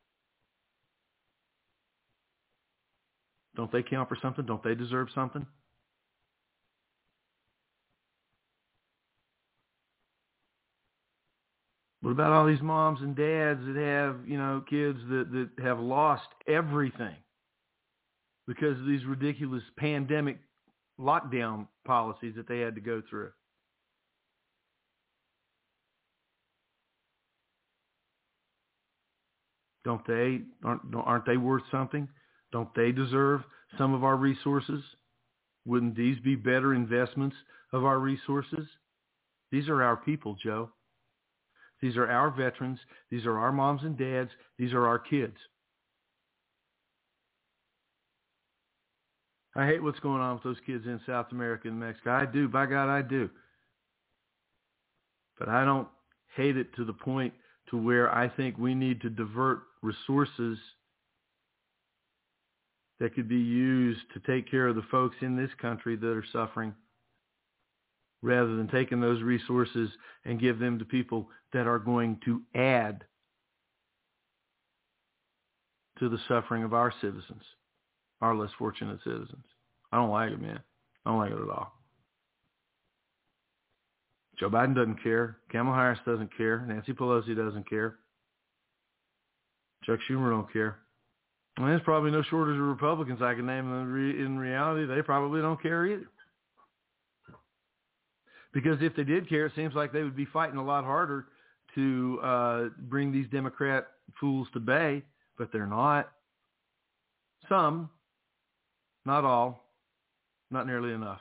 Don't they count for something? Don't they deserve something? What about all these moms and dads that have, kids that have lost everything because of these ridiculous pandemic lockdown policies that they had to go through? Aren't they worth something? Don't they deserve some of our resources? Wouldn't these be better investments of our resources? These are our people, Joe. These are our veterans. These are our moms and dads. These are our kids. I hate what's going on with those kids in South America and Mexico. I do. By God, I do. But I don't hate it to the point to where I think we need to divert resources that could be used to take care of the folks in this country that are suffering, rather than taking those resources and give them to people that are going to add to the suffering of our citizens, our less fortunate citizens. I don't like it, man. I don't like it at all. Joe Biden doesn't care. Kamala Harris doesn't care. Nancy Pelosi doesn't care. Chuck Schumer don't care. And there's probably no shortage of Republicans I can name. In reality, they probably don't care either. Because if they did care, it seems like they would be fighting a lot harder to bring these Democrat fools to bay, but they're not. Some, not all, not nearly enough.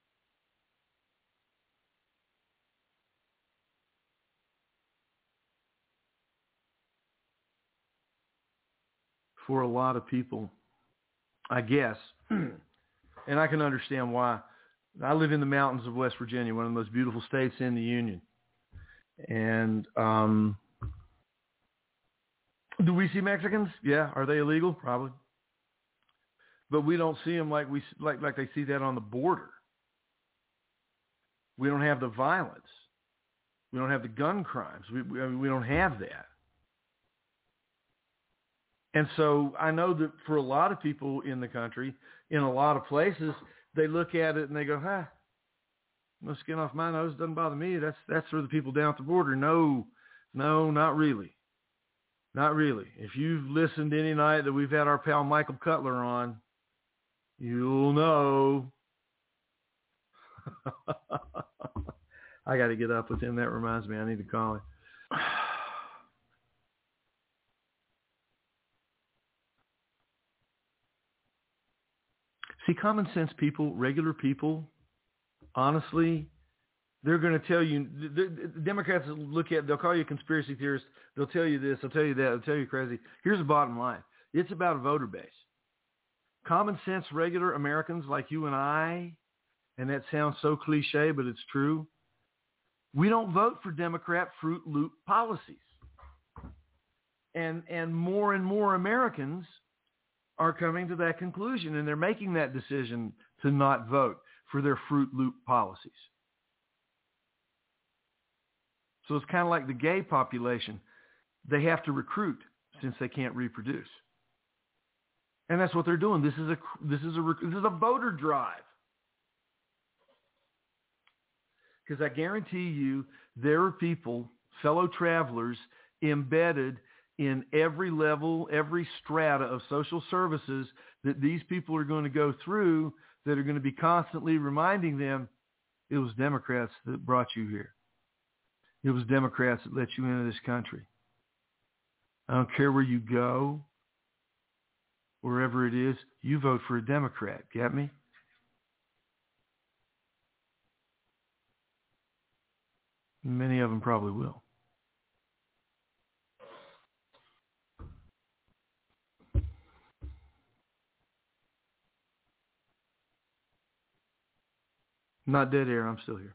For a lot of people, I guess, and I can understand why. I live in the mountains of West Virginia, one of the most beautiful states in the Union. And do we see Mexicans? Yeah. Are they illegal? Probably. But we don't see them like they see that on the border. We don't have the violence. We don't have the gun crimes. We don't have that. And so I know that for a lot of people in the country, in a lot of places, they look at it and they go, no skin off my nose, doesn't bother me. That's for the people down at the border. No, not really. Not really. If you've listened any night that we've had our pal Michael Cutler on, you'll know. I got to get up with him. That reminds me, I need to call him. See, common sense people, regular people, honestly, they're going to tell you, the Democrats they'll call you a conspiracy theorist. They'll tell you this, they'll tell you that, they'll tell you crazy. Here's the bottom line. It's about a voter base. Common sense, regular Americans like you and I, and that sounds so cliche, but it's true. We don't vote for Democrat Fruit Loop policies. And more Americans are coming to that conclusion, and they're making that decision to not vote for their Fruit Loop policies. So it's kind of like the gay population. They have to recruit since they can't reproduce. And that's what they're doing. This is a voter drive. Because I guarantee you there are people, fellow travelers, embedded in every level, every strata of social services that these people are going to go through that are going to be constantly reminding them, it was Democrats that brought you here. It was Democrats that let you into this country. I don't care where you go, wherever it is, you vote for a Democrat. Get me? Many of them probably will. Not dead air. I'm still here.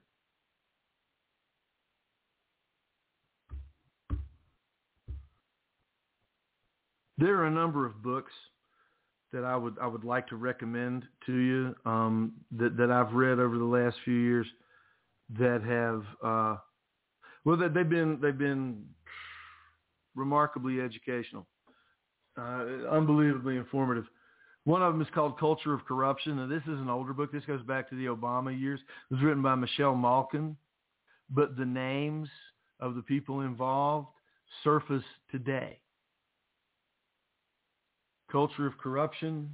There are a number of books that I would like to recommend to you that I've read over the last few years that have they've been remarkably educational, unbelievably informative. One of them is called Culture of Corruption, and this is an older book. This goes back to the Obama years. It was written by Michelle Malkin, but the names of the people involved surface today. Culture of Corruption,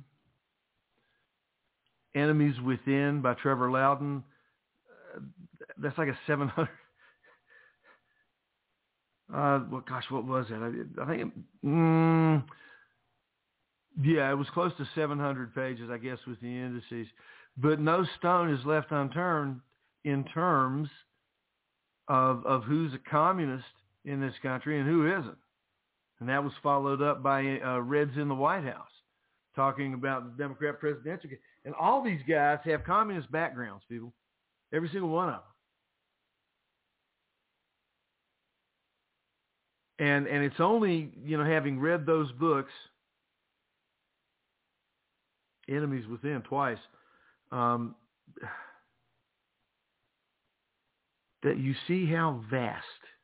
Enemies Within by Trevor Loudon. That's like a 700. What was it? I think, it was close to 700 pages, I guess, with the indices. But no stone is left unturned in terms of who's a communist in this country and who isn't. And that was followed up by Reds in the White House talking about the Democrat presidential. And all these guys have communist backgrounds, people. Every single one of them. And it's only, having read those books, Enemies Within twice, that you see how vast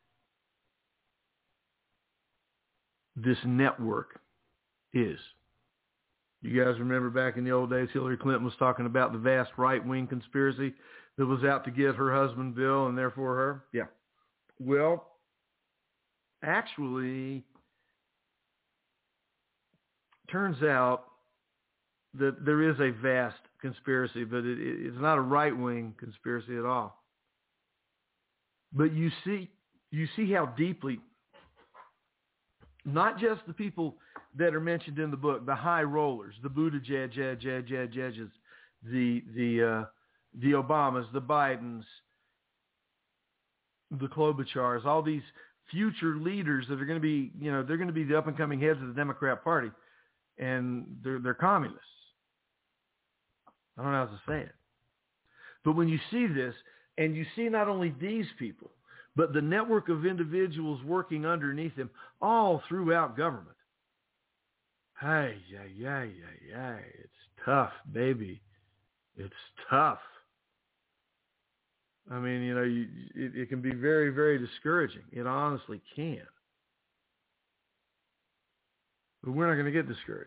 this network is. You guys remember back in the old days, Hillary Clinton was talking about the vast right-wing conspiracy that was out to get her husband Bill and therefore her? Yeah. Well, actually, turns out that there is a vast conspiracy, but it's not a right-wing conspiracy at all. But you see how deeply, not just the people that are mentioned in the book, the high rollers, the Buttigiegs, the Obamas, the Bidens, the Klobuchars, all these future leaders that are going to be, they're going to be the up-and-coming heads of the Democrat Party, and they're communists. I don't know how to say it. But when you see this, and you see not only these people, but the network of individuals working underneath them all throughout government. Hey, it's tough, baby. It's tough. I mean, it can be very, very discouraging. It honestly can. But we're not going to get discouraged.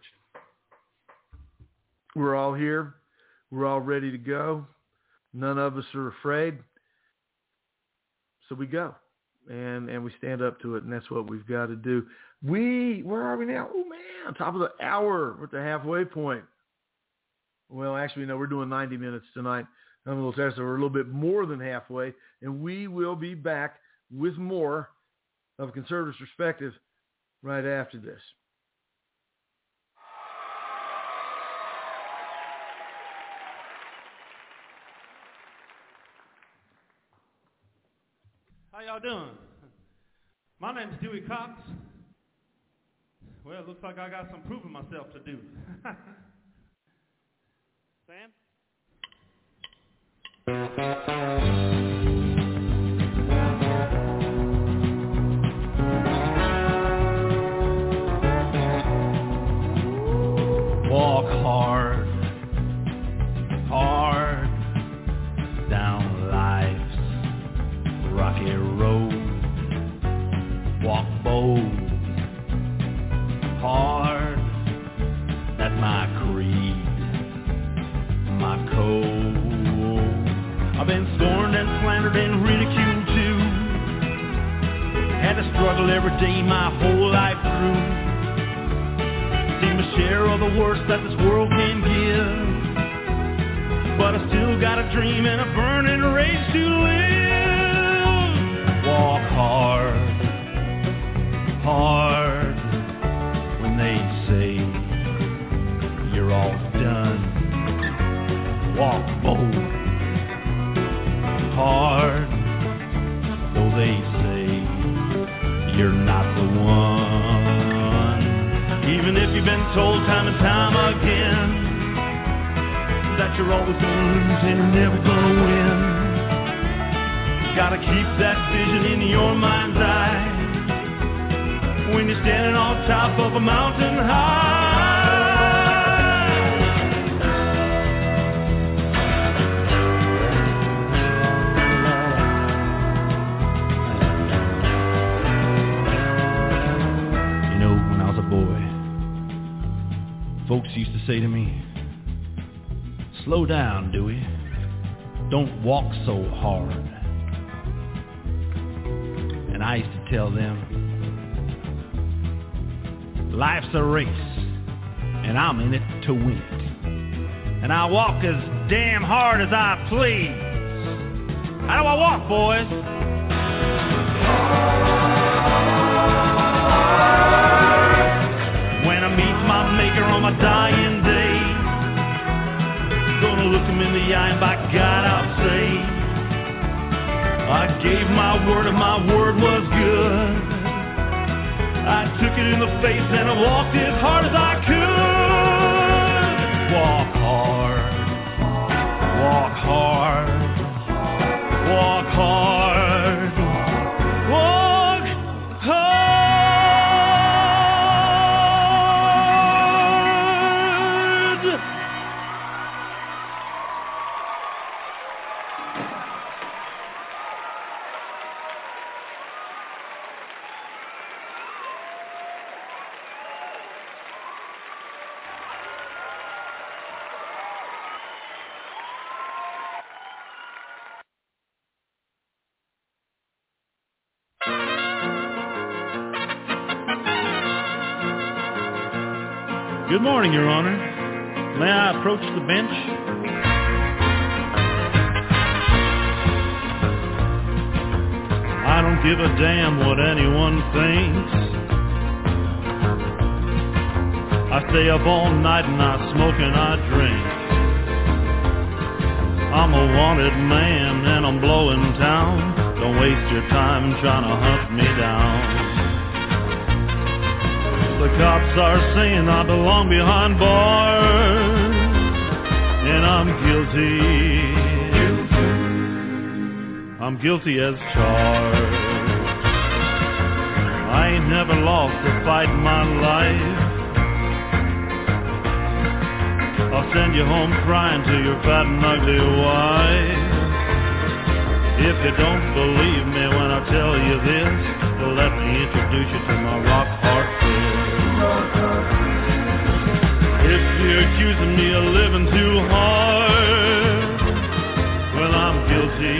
We're all here. We're all ready to go. None of us are afraid. So we go. And we stand up to it, and that's what we've got to do. Where are we now? Oh, man, top of the hour. We're at the halfway point. Well, actually, no, we're doing 90 minutes tonight. I'm a little tired, so we're a little bit more than halfway. And we will be back with more of Conservatives' Perspective right after this.
How y'all doing? My name is Dewey Cox. Well, it looks like I got some proving myself to do. Sam?
Walk hard, hard down life's rocky road. Walk bold, hard, that's my creed, my code. I've been scorned and slandered and ridiculed too. Had to struggle every day my whole life through. Seen my share of the worst that this world can give, but I still got a dream and a burning rage to live. Walk hard, hard, when they say you're all done. Walk bold, hard, though they say you're not the one. Even if you've been told time and time again that you're always gonna lose and you're never gonna win, you gotta keep that vision in your mind's eye when you're standing on top of a mountain high. Folks used to say to me, slow down, Dewey. Don't walk so hard. And I used to tell them, life's a race, and I'm in it to win it. And I walk as damn hard as I please. How do I walk, boys? When I meet my maker on my dying day, gonna look him in the eye and by God I'll say, I gave my word and my word was good. I took it in the face and I walked as hard as I could. Walk hard, walk hard, walk hard, walk hard. Good morning, Your Honor. May I approach the bench? I don't give a damn what anyone thinks. I stay up all night and I smoke and I drink. I'm a wanted man and I'm blowing town. Don't waste your time trying to hunt me down. The cops are saying I belong behind bars, and I'm guilty. I'm guilty as charged. I ain't never lost a fight in my life. I'll send you home crying to your fat and ugly wife. If you don't believe me when I tell you this, well, let me introduce you to my rock hard fist. If you're accusing me of living too hard, well, I'm guilty.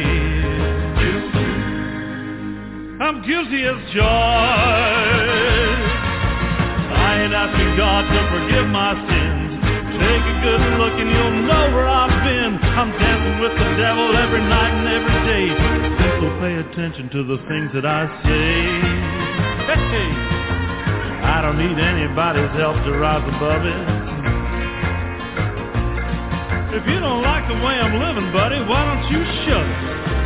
I'm guilty as charged. I ain't asking God to forgive my sins. Take a good look and you'll know where I've been. I'm dancing with the devil every night and every day. So pay attention to the things that I say. Hey, I don't need anybody's help to rise above it. If you don't like the way I'm living, buddy, why don't you shut it?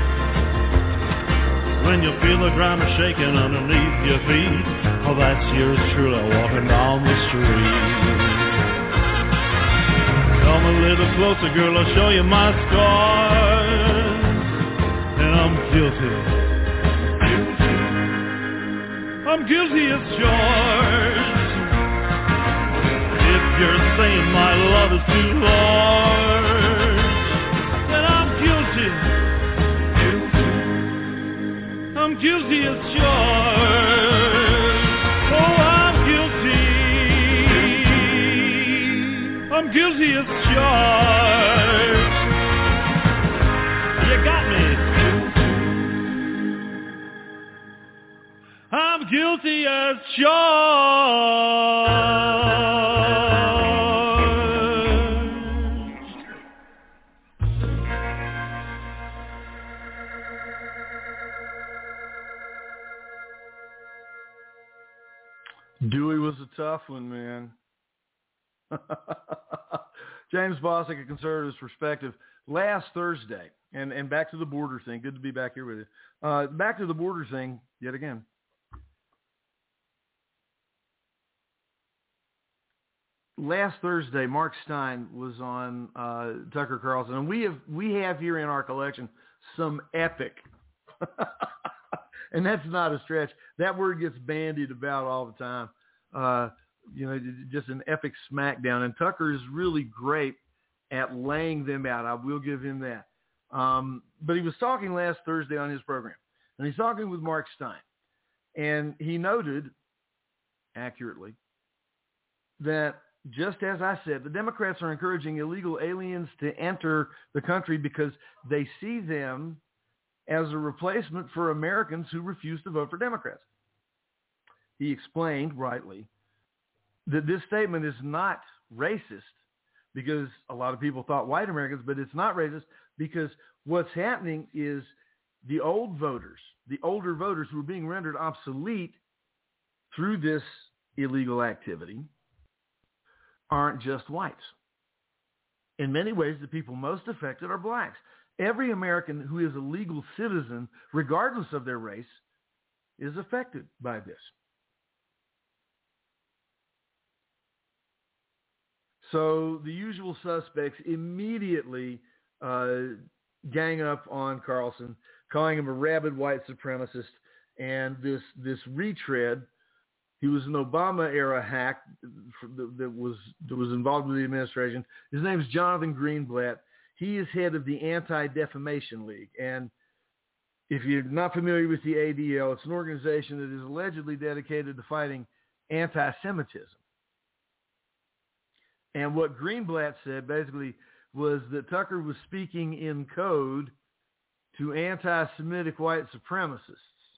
When you feel the ground shaking underneath your feet, oh, that's yours truly walking down the street. Come a little closer, girl, I'll show you my scars. And I'm guilty. I'm guilty as charged. If you're saying my love is too large, then I'm guilty. I'm guilty as charged. Oh, I'm guilty. I'm guilty as charged. You got me. I'm guilty as charged.
Dewey was a tough one, man. James Bossack, A Conservative's Perspective. Last Thursday, and back to the border thing. Good to be back here with you. Back to the border thing yet again. Last Thursday, Mark Stein was on Tucker Carlson, and we have here in our collection some epic, and that's not a stretch. That word gets bandied about all the time. Just an epic smackdown, and Tucker is really great at laying them out. I will give him that. But he was talking last Thursday on his program, and he's talking with Mark Stein, and he noted accurately that, just as I said, the Democrats are encouraging illegal aliens to enter the country because they see them as a replacement for Americans who refuse to vote for Democrats. He explained, rightly, that this statement is not racist because a lot of people thought white Americans, but it's not racist because what's happening is the old voters, the older voters who are being rendered obsolete through this illegal activity aren't just whites. In many ways, the people most affected are blacks. Every American who is a legal citizen, regardless of their race, is affected by this. So the usual suspects immediately gang up on Carlson, calling him a rabid white supremacist, and this retread. He was an Obama-era hack that was involved with the administration. His name is Jonathan Greenblatt. He is head of the Anti-Defamation League. And if you're not familiar with the ADL, it's an organization that is allegedly dedicated to fighting anti-Semitism. And what Greenblatt said basically was that Tucker was speaking in code to anti-Semitic white supremacists.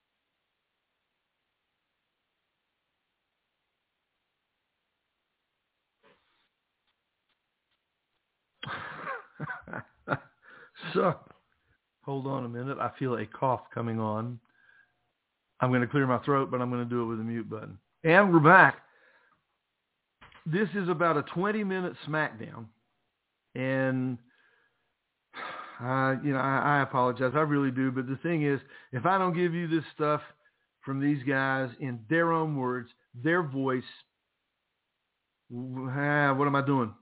So, hold on a minute. I feel a cough coming on. I'm going to clear my throat, but I'm going to do it with a mute button. And we're back. This is about a 20-minute smackdown. And, I apologize. I really do. But the thing is, if I don't give you this stuff from these guys in their own words, their voice, what am I doing,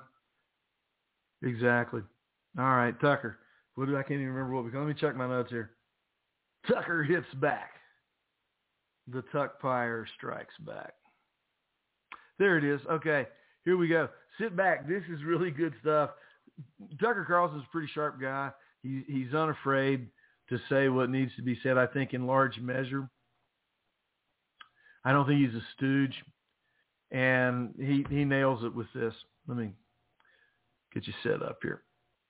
Exactly. All right, Tucker. I can't even remember what we call. Let me check my notes here. Tucker hits back. The Tuckpire strikes back. There it is. Okay, here we go. Sit back. This is really good stuff. Tucker Carlson's a pretty sharp guy. He's unafraid to say what needs to be said, I think, in large measure. I don't think he's a stooge. And he nails it with this. Let me get you set up here.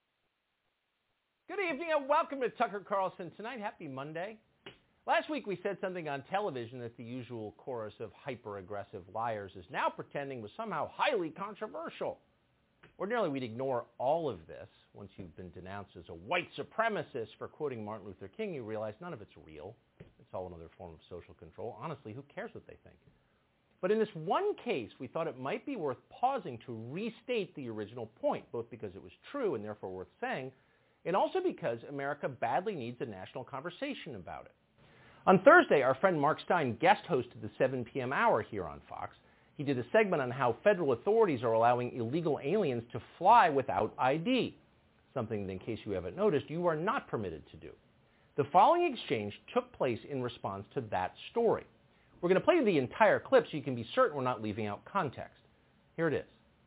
Good evening and welcome to Tucker Carlson Tonight. Happy Monday. Last week we said something on television that the usual chorus of hyper-aggressive liars is now pretending was somehow highly controversial. Ordinarily we'd ignore all of this. Once you've been denounced as a white supremacist for quoting Martin Luther King, you realize none of it's real. It's all another form of social control. Honestly, who cares what they think? But in this one case, we thought it might be worth pausing to restate the original point, both because it was true and therefore worth saying, and also because America badly needs a national conversation about it. On Thursday, our friend Mark Stein guest hosted the 7 p.m. hour here on Fox. He did a segment on how federal authorities are allowing illegal aliens to fly without ID, something that, in case you haven't noticed, you are not permitted to do. The following exchange took place in response to that story. We're going to play the entire clip so you can be certain we're not leaving out context. Here it is.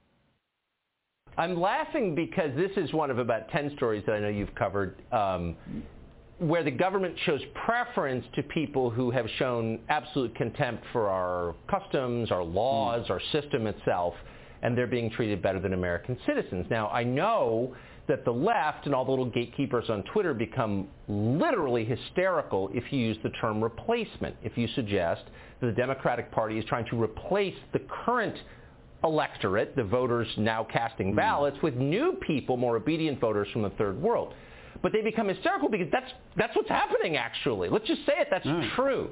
I'm laughing because this is one of about 10 stories that I know you've covered where the government shows preference to people who have shown absolute contempt for our customs, our laws, our system itself, and they're being treated better than American citizens. Now, I know that the left and all the little gatekeepers on Twitter become literally hysterical if you use the term replacement, if you suggest that the Democratic Party is trying to replace the current electorate, the voters now casting ballots, with new people, more obedient voters from the third world. But they become hysterical because that's what's happening, actually. Let's just say it, that's true.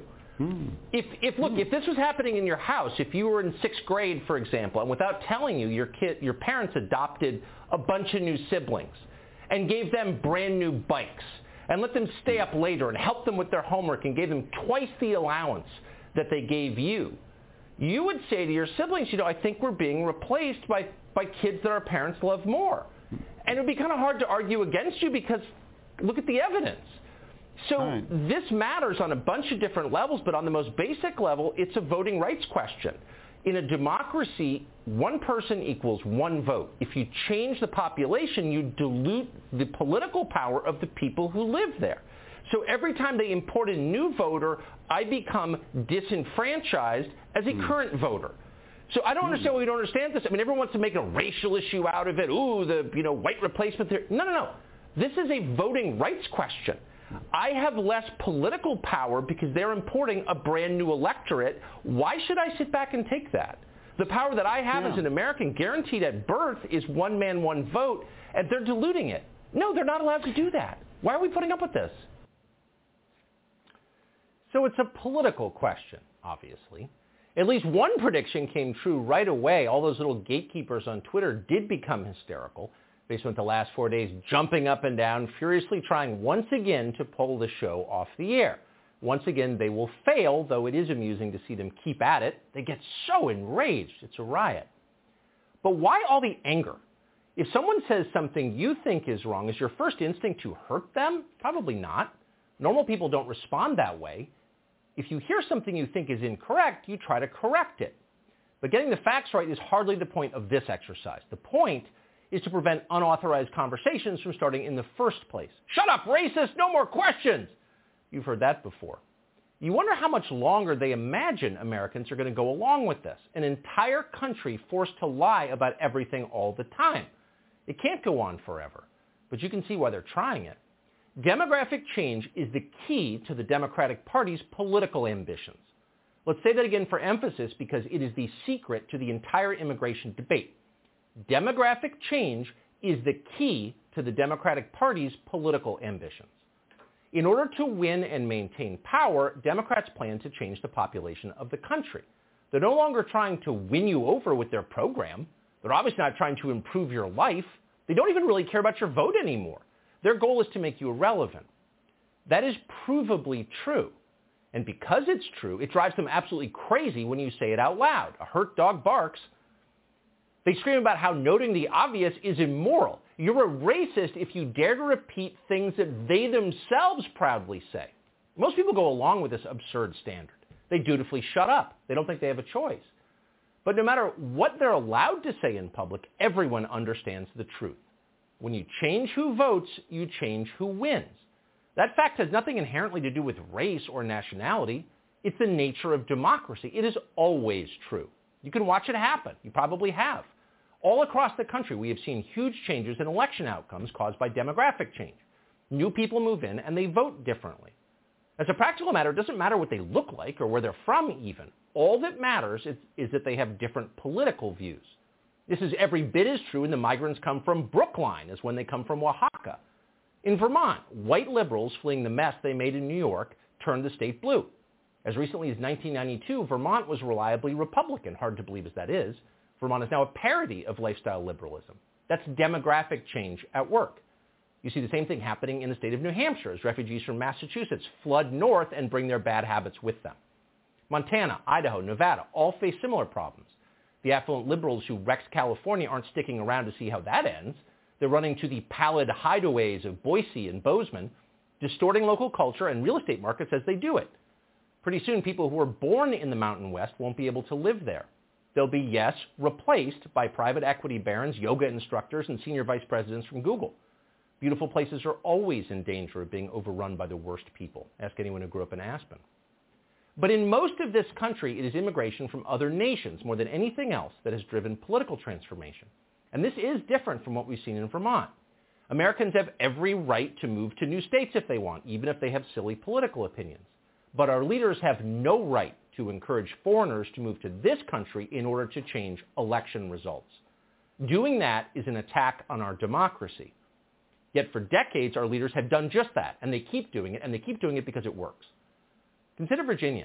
If this was happening in your house, if you were in 6th grade, for example, and without telling you, your parents adopted a bunch of new siblings and gave them brand new bikes and let them stay up later and help them with their homework and gave them twice the allowance that they gave you, you would say to your siblings, I think we're being replaced by kids that our parents love more. And it would be kind of hard to argue against you because look at the evidence. So this matters on a bunch of different levels, but on the most basic level, it's a voting rights question. In a democracy, one person equals one vote. If you change the population, you dilute the political power of the people who live there. So every time they import a new voter, I become disenfranchised as a current voter. So I don't understand why we don't understand this. I mean, everyone wants to make a racial issue out of it. Ooh, the white replacement theory. No. This is a voting rights question. I have less political power because they're importing a brand new electorate. Why should I sit back and take that? The power that I have as an American guaranteed at birth is one man, one vote, and they're diluting it. No, they're not allowed to do that. Why are we putting up with this? So it's a political question, obviously. At least one prediction came true right away. All those little gatekeepers on Twitter did become hysterical. They spent the last 4 days jumping up and down, furiously trying once again to pull the show off the air. Once again, they will fail, though it is amusing to see them keep at it. They get so enraged. It's a riot. But why all the anger? If someone says something you think is wrong, is your first instinct to hurt them? Probably not. Normal people don't respond that way. If you hear something you think is incorrect, you try to correct it. But getting the facts right is hardly the point of this exercise. The point is to prevent unauthorized conversations from starting in the first place. Shut up, racist! No more questions! You've heard that before. You wonder how much longer they imagine Americans are going to go along with this. An entire country forced to lie about everything all the time. It can't go on forever, but you can see why they're trying it. Demographic change is the key to the Democratic Party's political ambitions. Let's say that again for emphasis because it is the secret to the entire immigration debate. Demographic change is the key to the Democratic Party's political ambitions. In order to win and maintain power, Democrats plan to change the population of the country. They're no longer trying to win you over with their program. They're obviously not trying to improve your life. They don't even really care about your vote anymore. Their goal is to make you irrelevant. That is provably true. And because it's true, it drives them absolutely crazy when you say it out loud. A hurt dog barks. They scream about how noting the obvious is immoral. You're a racist if you dare to repeat things that they themselves proudly say. Most people go along with this absurd standard. They dutifully shut up. They don't think they have a choice. But no matter what they're allowed to say in public, everyone understands the truth. When you change who votes, you change who wins. That fact has nothing inherently to do with race or nationality. It's the nature of democracy. It is always true. You can watch it happen. You probably have. All across the country, we have seen huge changes in election outcomes caused by demographic change. New people move in and they vote differently. As a practical matter, it doesn't matter what they look like or where they're from even. All that matters is that they have different political views. This is every bit as true when the migrants come from Brookline as when they come from Oaxaca. In Vermont, white liberals fleeing the mess they made in New York turned the state blue. As recently as 1992, Vermont was reliably Republican, hard to believe as that is. Vermont is now a parody of lifestyle liberalism. That's demographic change at work. You see the same thing happening in the state of New Hampshire as refugees from Massachusetts flood north and bring their bad habits with them. Montana, Idaho, Nevada all face similar problems. The affluent liberals who wrecked California aren't sticking around to see how that ends. They're running to the pallid hideaways of Boise and Bozeman, distorting local culture and real estate markets as they do it. Pretty soon, people who were born in the Mountain West won't be able to live there. They'll be, yes, replaced by private equity barons, yoga instructors, and senior vice presidents from Google. Beautiful places are always in danger of being overrun by the worst people. Ask anyone who grew up in Aspen. But in most of this country, it is immigration from other nations more than anything else that has driven political transformation. And this is different from what we've seen in Vermont. Americans have every right to move to new states if they want, even if they have silly political opinions. But our leaders have no right to encourage foreigners to move to this country in order to change election results. Doing that is an attack on our democracy. Yet for decades, our leaders have done just that, and they keep doing it, and they keep doing it because it works. Consider Virginia.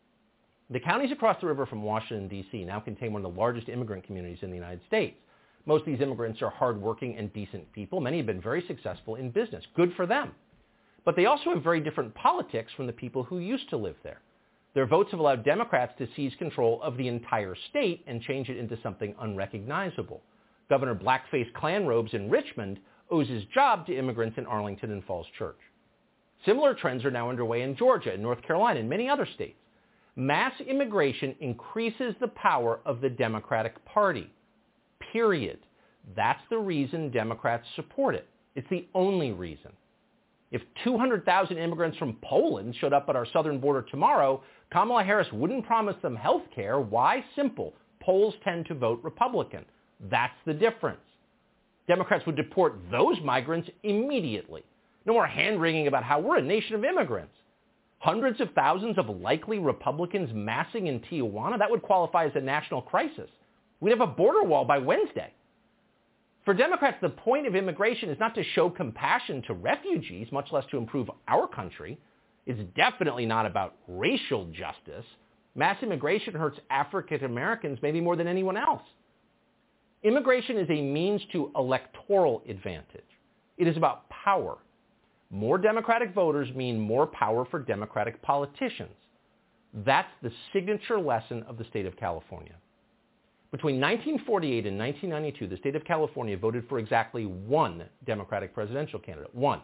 The counties across the river from Washington, D.C. now contain one of the largest immigrant communities in the United States. Most of these immigrants are hardworking and decent people. Many have been very successful in business. Good for them. But they also have very different politics from the people who used to live there. Their votes have allowed Democrats to seize control of the entire state and change it into something unrecognizable. Governor Blackface Klan Robes in Richmond owes his job to immigrants in Arlington and Falls Church. Similar trends are now underway in Georgia and North Carolina and many other states. Mass immigration increases the power of the Democratic Party. Period. That's the reason Democrats support it. It's the only reason. If 200,000 immigrants from Poland showed up at our southern border tomorrow, Kamala Harris wouldn't promise them health care. Why? Simple. Poles tend to vote Republican. That's the difference. Democrats would deport those migrants immediately. No more hand-wringing about how we're a nation of immigrants. Hundreds of thousands of likely Republicans massing in Tijuana, that would qualify as a national crisis. We'd have a border wall by Wednesday. For Democrats, the point of immigration is not to show compassion to refugees, much less to improve our country. It's definitely not about racial justice. Mass immigration hurts African Americans maybe more than anyone else. Immigration is a means to electoral advantage. It is about power. More Democratic voters mean more power for Democratic politicians. That's the signature lesson of the state of California. Between 1948 and 1992, the state of California voted for exactly one Democratic presidential candidate. One.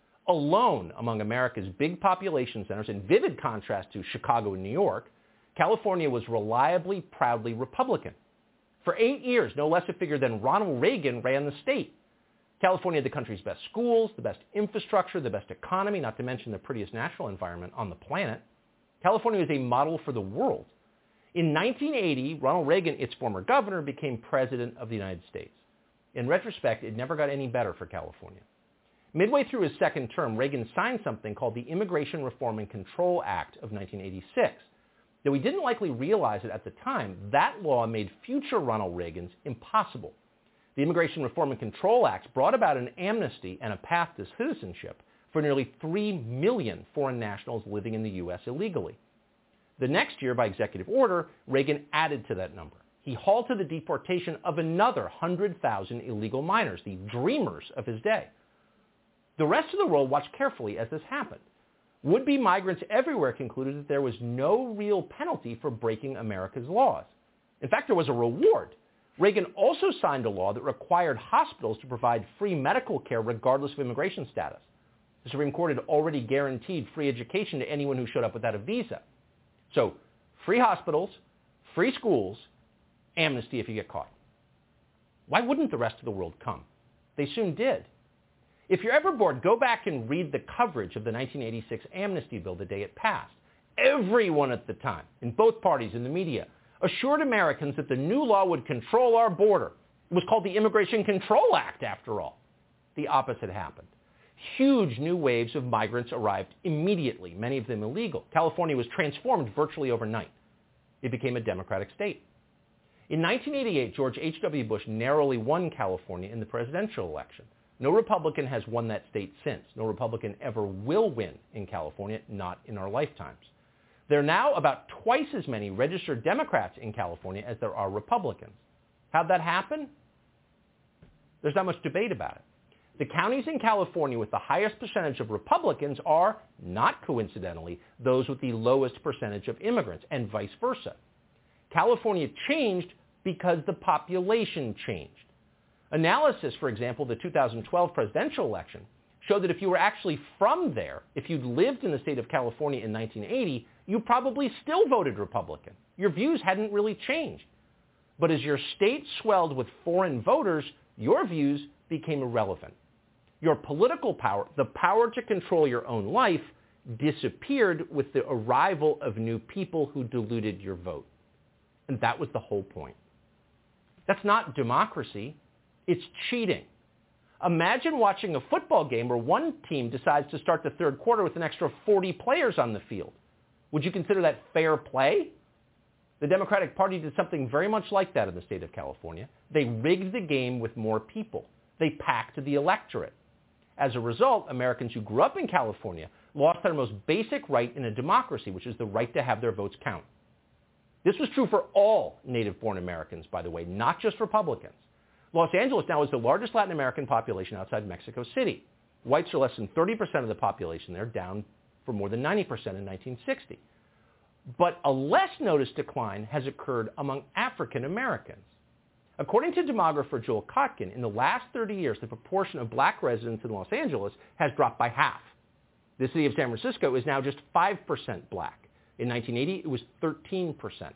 Alone among America's big population centers, in vivid contrast to Chicago and New York, California was reliably, proudly Republican. For 8 years, no less a figure than Ronald Reagan ran the state. California had the country's best schools, the best infrastructure, the best economy, not to mention the prettiest natural environment on the planet. California was a model for the world. In 1980, Ronald Reagan, its former governor, became president of the United States. In retrospect, it never got any better for California. Midway through his second term, Reagan signed something called the Immigration Reform and Control Act of 1986. Though he didn't likely realize it at the time, that law made future Ronald Reagans impossible. The Immigration Reform and Control Act brought about an amnesty and a path to citizenship for nearly 3 million foreign nationals living in the U.S. illegally. The next year, by executive order, Reagan added to that number. He halted the deportation of another 100,000 illegal minors, the dreamers of his day. The rest of the world watched carefully as this happened. Would-be migrants everywhere concluded that there was no real penalty for breaking America's laws. In fact, there was a reward. Reagan also signed a law that required hospitals to provide free medical care regardless of immigration status. The Supreme Court had already guaranteed free education to anyone who showed up without a visa. So, free hospitals, free schools, amnesty if you get caught. Why wouldn't the rest of the world come? They soon did. If you're ever bored, go back and read the coverage of the 1986 amnesty bill the day it passed. Everyone at the time, in both parties in the media, assured Americans that the new law would control our border. It was called the Immigration Control Act, after all. The opposite happened. Huge new waves of migrants arrived immediately, many of them illegal. California was transformed virtually overnight. It became a Democratic state. In 1988, George H.W. Bush narrowly won California in the presidential election. No Republican has won that state since. No Republican ever will win in California, not in our lifetimes. There are now about twice as many registered Democrats in California as there are Republicans. How'd that happen? There's not much debate about it. The counties in California with the highest percentage of Republicans are, not coincidentally, those with the lowest percentage of immigrants, and vice versa. California changed because the population changed. Analysis, for example, the 2012 presidential election, showed that if you were actually from there, if you'd lived in the state of California in 1980, you probably still voted Republican. Your views hadn't really changed. But as your state swelled with foreign voters, your views became irrelevant. Your political power, the power to control your own life, disappeared with the arrival of new people who diluted your vote. And that was the whole point. That's not democracy. It's cheating. Imagine watching a football game where one team decides to start the third quarter with an extra 40 players on the field. Would you consider that fair play? The Democratic Party did something very much like that in the state of California. They rigged the game with more people. They packed the electorate. As a result, Americans who grew up in California lost their most basic right in a democracy, which is the right to have their votes count. This was true for all native-born Americans, by the way, not just Republicans. Los Angeles now is the largest Latin American population outside Mexico City. Whites are less than 30% of the population there, down from more than 90% in 1960. But a less noticed decline has occurred among African Americans. According to demographer Joel Kotkin, in the last 30 years, the proportion of black residents in Los Angeles has dropped by half. The city of San Francisco is now just 5% black. In 1980, it was 13%.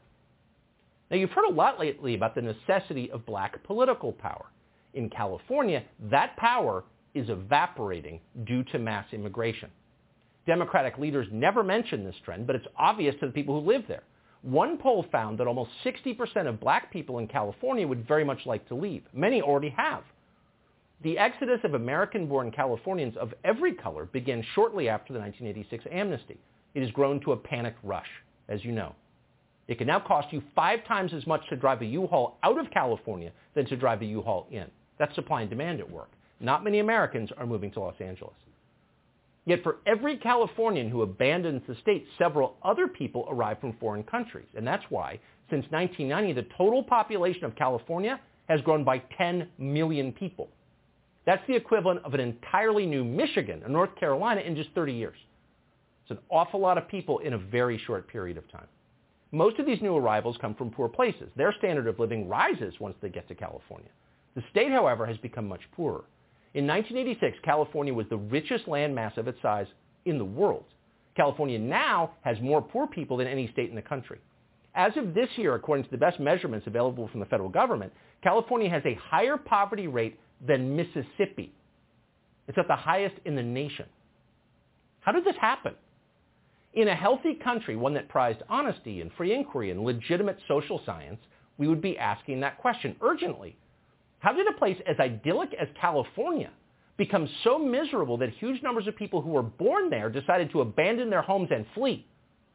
Now, you've heard a lot lately about the necessity of black political power. In California, that power is evaporating due to mass immigration. Democratic leaders never mention this trend, but it's obvious to the people who live there. One poll found that almost 60% of black people in California would very much like to leave. Many already have. The exodus of American-born Californians of every color began shortly after the 1986 amnesty. It has grown to a panicked rush, as you know. It can now cost you 5 times as much to drive a U-Haul out of California than to drive a U-Haul in. That's supply and demand at work. Not many Americans are moving to Los Angeles. Yet for every Californian who abandons the state, several other people arrive from foreign countries. And that's why, since 1990, the total population of California has grown by 10 million people. That's the equivalent of an entirely new Michigan or North Carolina in just 30 years. It's an awful lot of people in a very short period of time. Most of these new arrivals come from poor places. Their standard of living rises once they get to California. The state, however, has become much poorer. In 1986, California was the richest landmass of its size in the world. California now has more poor people than any state in the country. As of this year, according to the best measurements available from the federal government, California has a higher poverty rate than Mississippi. It's at the highest in the nation. How did this happen? In a healthy country, one that prized honesty and free inquiry and legitimate social science, we would be asking that question urgently. How did a place as idyllic as California become so miserable that huge numbers of people who were born there decided to abandon their homes and flee?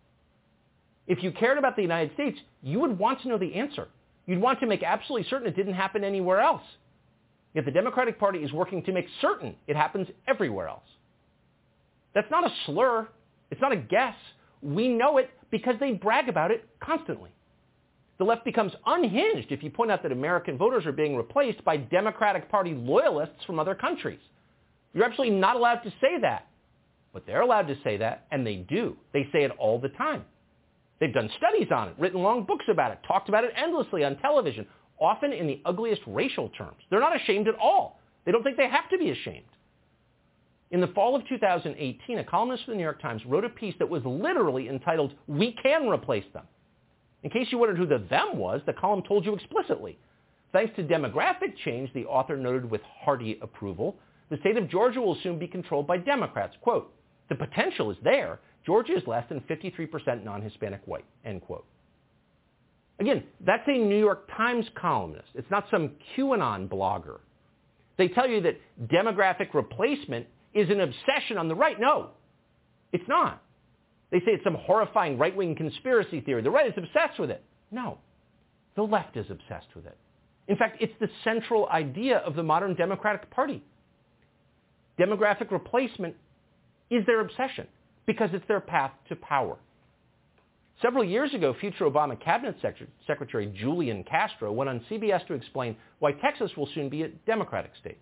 If you cared about the United States, you would want to know the answer. You'd want to make absolutely certain it didn't happen anywhere else. Yet the Democratic Party is working to make certain it happens everywhere else. That's not a slur. It's not a guess. We know it because they brag about it constantly. The left becomes unhinged if you point out that American voters are being replaced by Democratic Party loyalists from other countries. You're absolutely not allowed to say that. But they're allowed to say that, and they do. They say it all the time. They've done studies on it, written long books about it, talked about it endlessly on television, often in the ugliest racial terms. They're not ashamed at all. They don't think they have to be ashamed. In the fall of 2018, a columnist for the New York Times wrote a piece that was literally entitled, "We Can Replace Them." In case you wondered who the them was, the column told you explicitly. Thanks to demographic change, the author noted with hearty approval, the state of Georgia will soon be controlled by Democrats. Quote, "The potential is there. Georgia is less than 53% non-Hispanic white," end quote. Again, that's a New York Times columnist. It's not some QAnon blogger. They tell you that demographic replacement is an obsession on the right. No, it's not. They say it's some horrifying right-wing conspiracy theory. The right is obsessed with it. No, the left is obsessed with it. In fact, it's the central idea of the modern Democratic Party. Demographic replacement is their obsession because it's their path to power. Several years ago, future Obama Cabinet Secretary Julian Castro went on CBS to explain why Texas will soon be a Democratic state.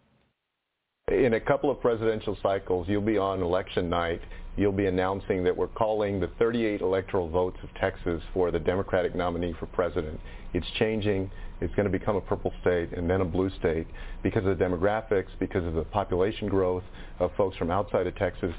In a couple of presidential cycles, you'll be on election night, you'll be announcing that we're calling the 38 electoral votes of Texas for the Democratic nominee for president. It's changing. It's going to become a purple state and then a blue state because of the demographics, because of the population growth of folks from outside of Texas.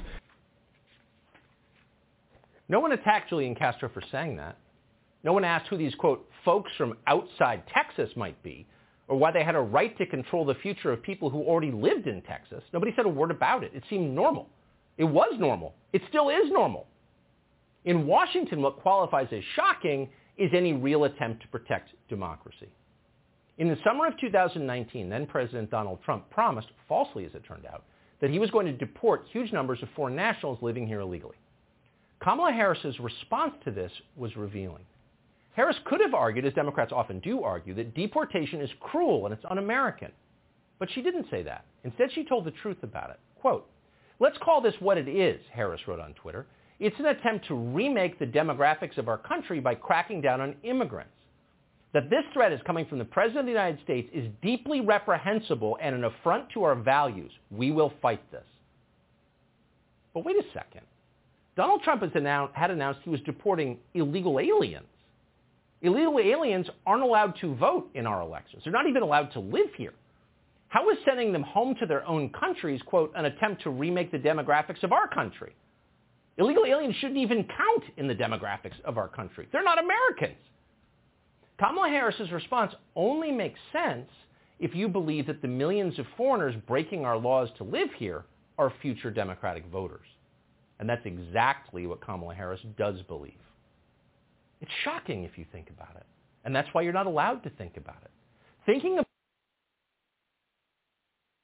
No one attacked Julian Castro for saying that. No one asked who these, quote, folks from outside Texas might be, or why they had a right to control the future of people who already lived in Texas. Nobody said a word about it. It seemed normal. It was normal. It still is normal. In Washington, what qualifies as shocking is any real attempt to protect democracy. In the summer of 2019, then President Donald Trump promised, falsely as it turned out, that he was going to deport huge numbers of foreign nationals living here illegally. Kamala Harris's response to this was revealing. Harris could have argued, as Democrats often do argue, that deportation is cruel and it's un-American. But she didn't say that. Instead, she told the truth about it. Quote, "Let's call this what it is," Harris wrote on Twitter. "It's an attempt to remake the demographics of our country by cracking down on immigrants. That this threat is coming from the President of the United States is deeply reprehensible and an affront to our values. We will fight this." But wait a second. Donald Trump had announced he was deporting illegal aliens. Illegal aliens aren't allowed to vote in our elections. They're not even allowed to live here. How is sending them home to their own countries, quote, an attempt to remake the demographics of our country? Illegal aliens shouldn't even count in the demographics of our country. They're not Americans. Kamala Harris's response only makes sense if you believe that the millions of foreigners breaking our laws to live here are future Democratic voters. And that's exactly what Kamala Harris does believe. It's shocking if you think about it. And that's why you're not allowed to think about it. Thinking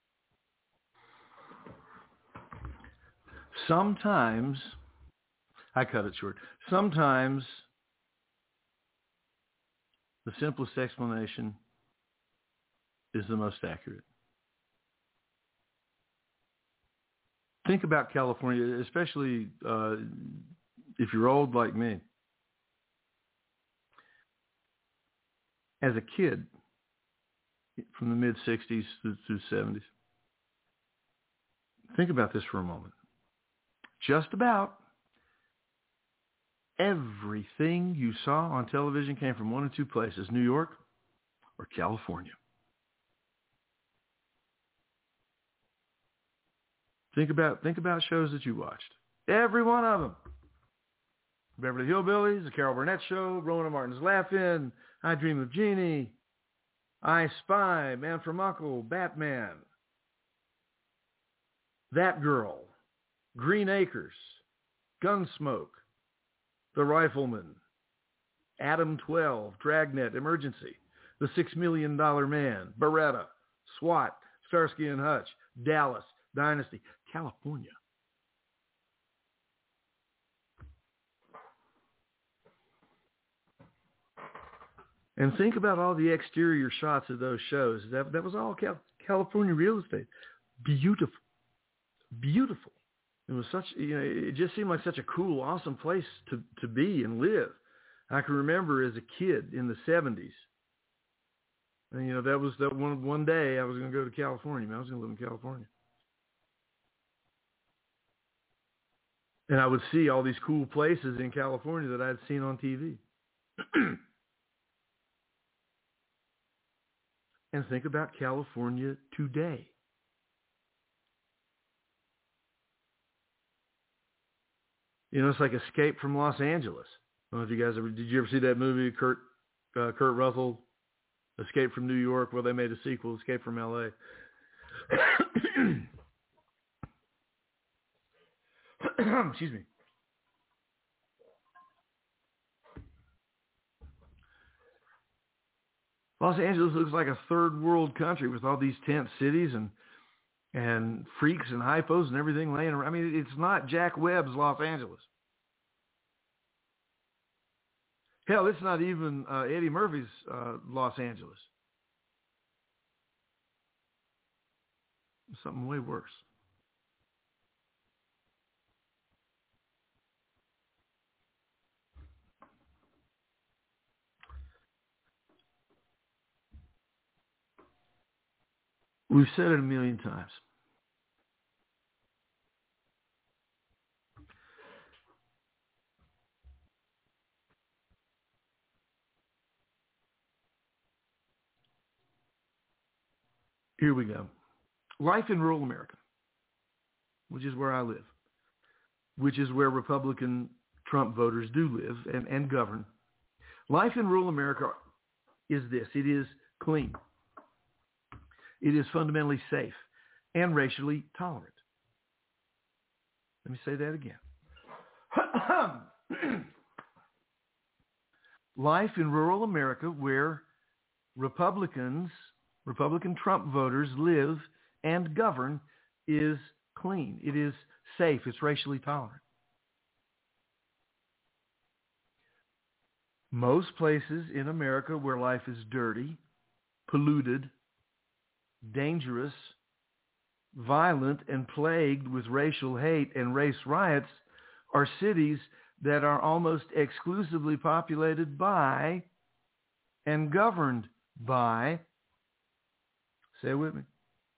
sometimes, I cut it short, sometimes the simplest explanation is the most accurate. Think about California, especially if you're old like me. As a kid, from the mid-'60s through 70s, think about this for a moment. Just about everything you saw on television came from one of two places, New York or California. Think about shows that you watched. Every one of them. Beverly Hillbillies, The Carol Burnett Show, Rowan Martin's Laugh-In, I Dream of Jeannie, I Spy, Man from U.N.C.L.E., Batman, That Girl, Green Acres, Gunsmoke, The Rifleman, Adam 12, Dragnet, Emergency, The $6 Million Man, Beretta, SWAT, Starsky and Hutch, Dallas, Dynasty, California. And think about all the exterior shots of those shows. That was all California real estate. Beautiful. Beautiful. It was such, it just seemed like such a cool, awesome place to be and live. I can remember as a kid in the 70s. And, that was that one day I was going to go to California. I was going to live in California. And I would see all these cool places in California that I had seen on TV. And think about California today. It's like Escape from Los Angeles. I don't know if you guys did you ever see that movie, Kurt Russell, Escape from New York? Well, they made a sequel, Escape from L.A. Excuse me. Los Angeles looks like a third world country with all these tent cities and freaks and hypos and everything laying around. I mean, it's not Jack Webb's Los Angeles. Hell, it's not even Eddie Murphy's Los Angeles. It's something way worse. We've said it a million times. Here we go. Life in rural America, which is where I live, which is where Republican Trump voters do live and govern. Life in rural America is this. It is clean. It is fundamentally safe and racially tolerant. Let me say that again. Life in rural America where Republican Trump voters live and govern is clean. It is safe. It's racially tolerant. Most places in America where life is dirty, polluted, dangerous, violent, and plagued with racial hate and race riots are cities that are almost exclusively populated by and governed by, say it with me,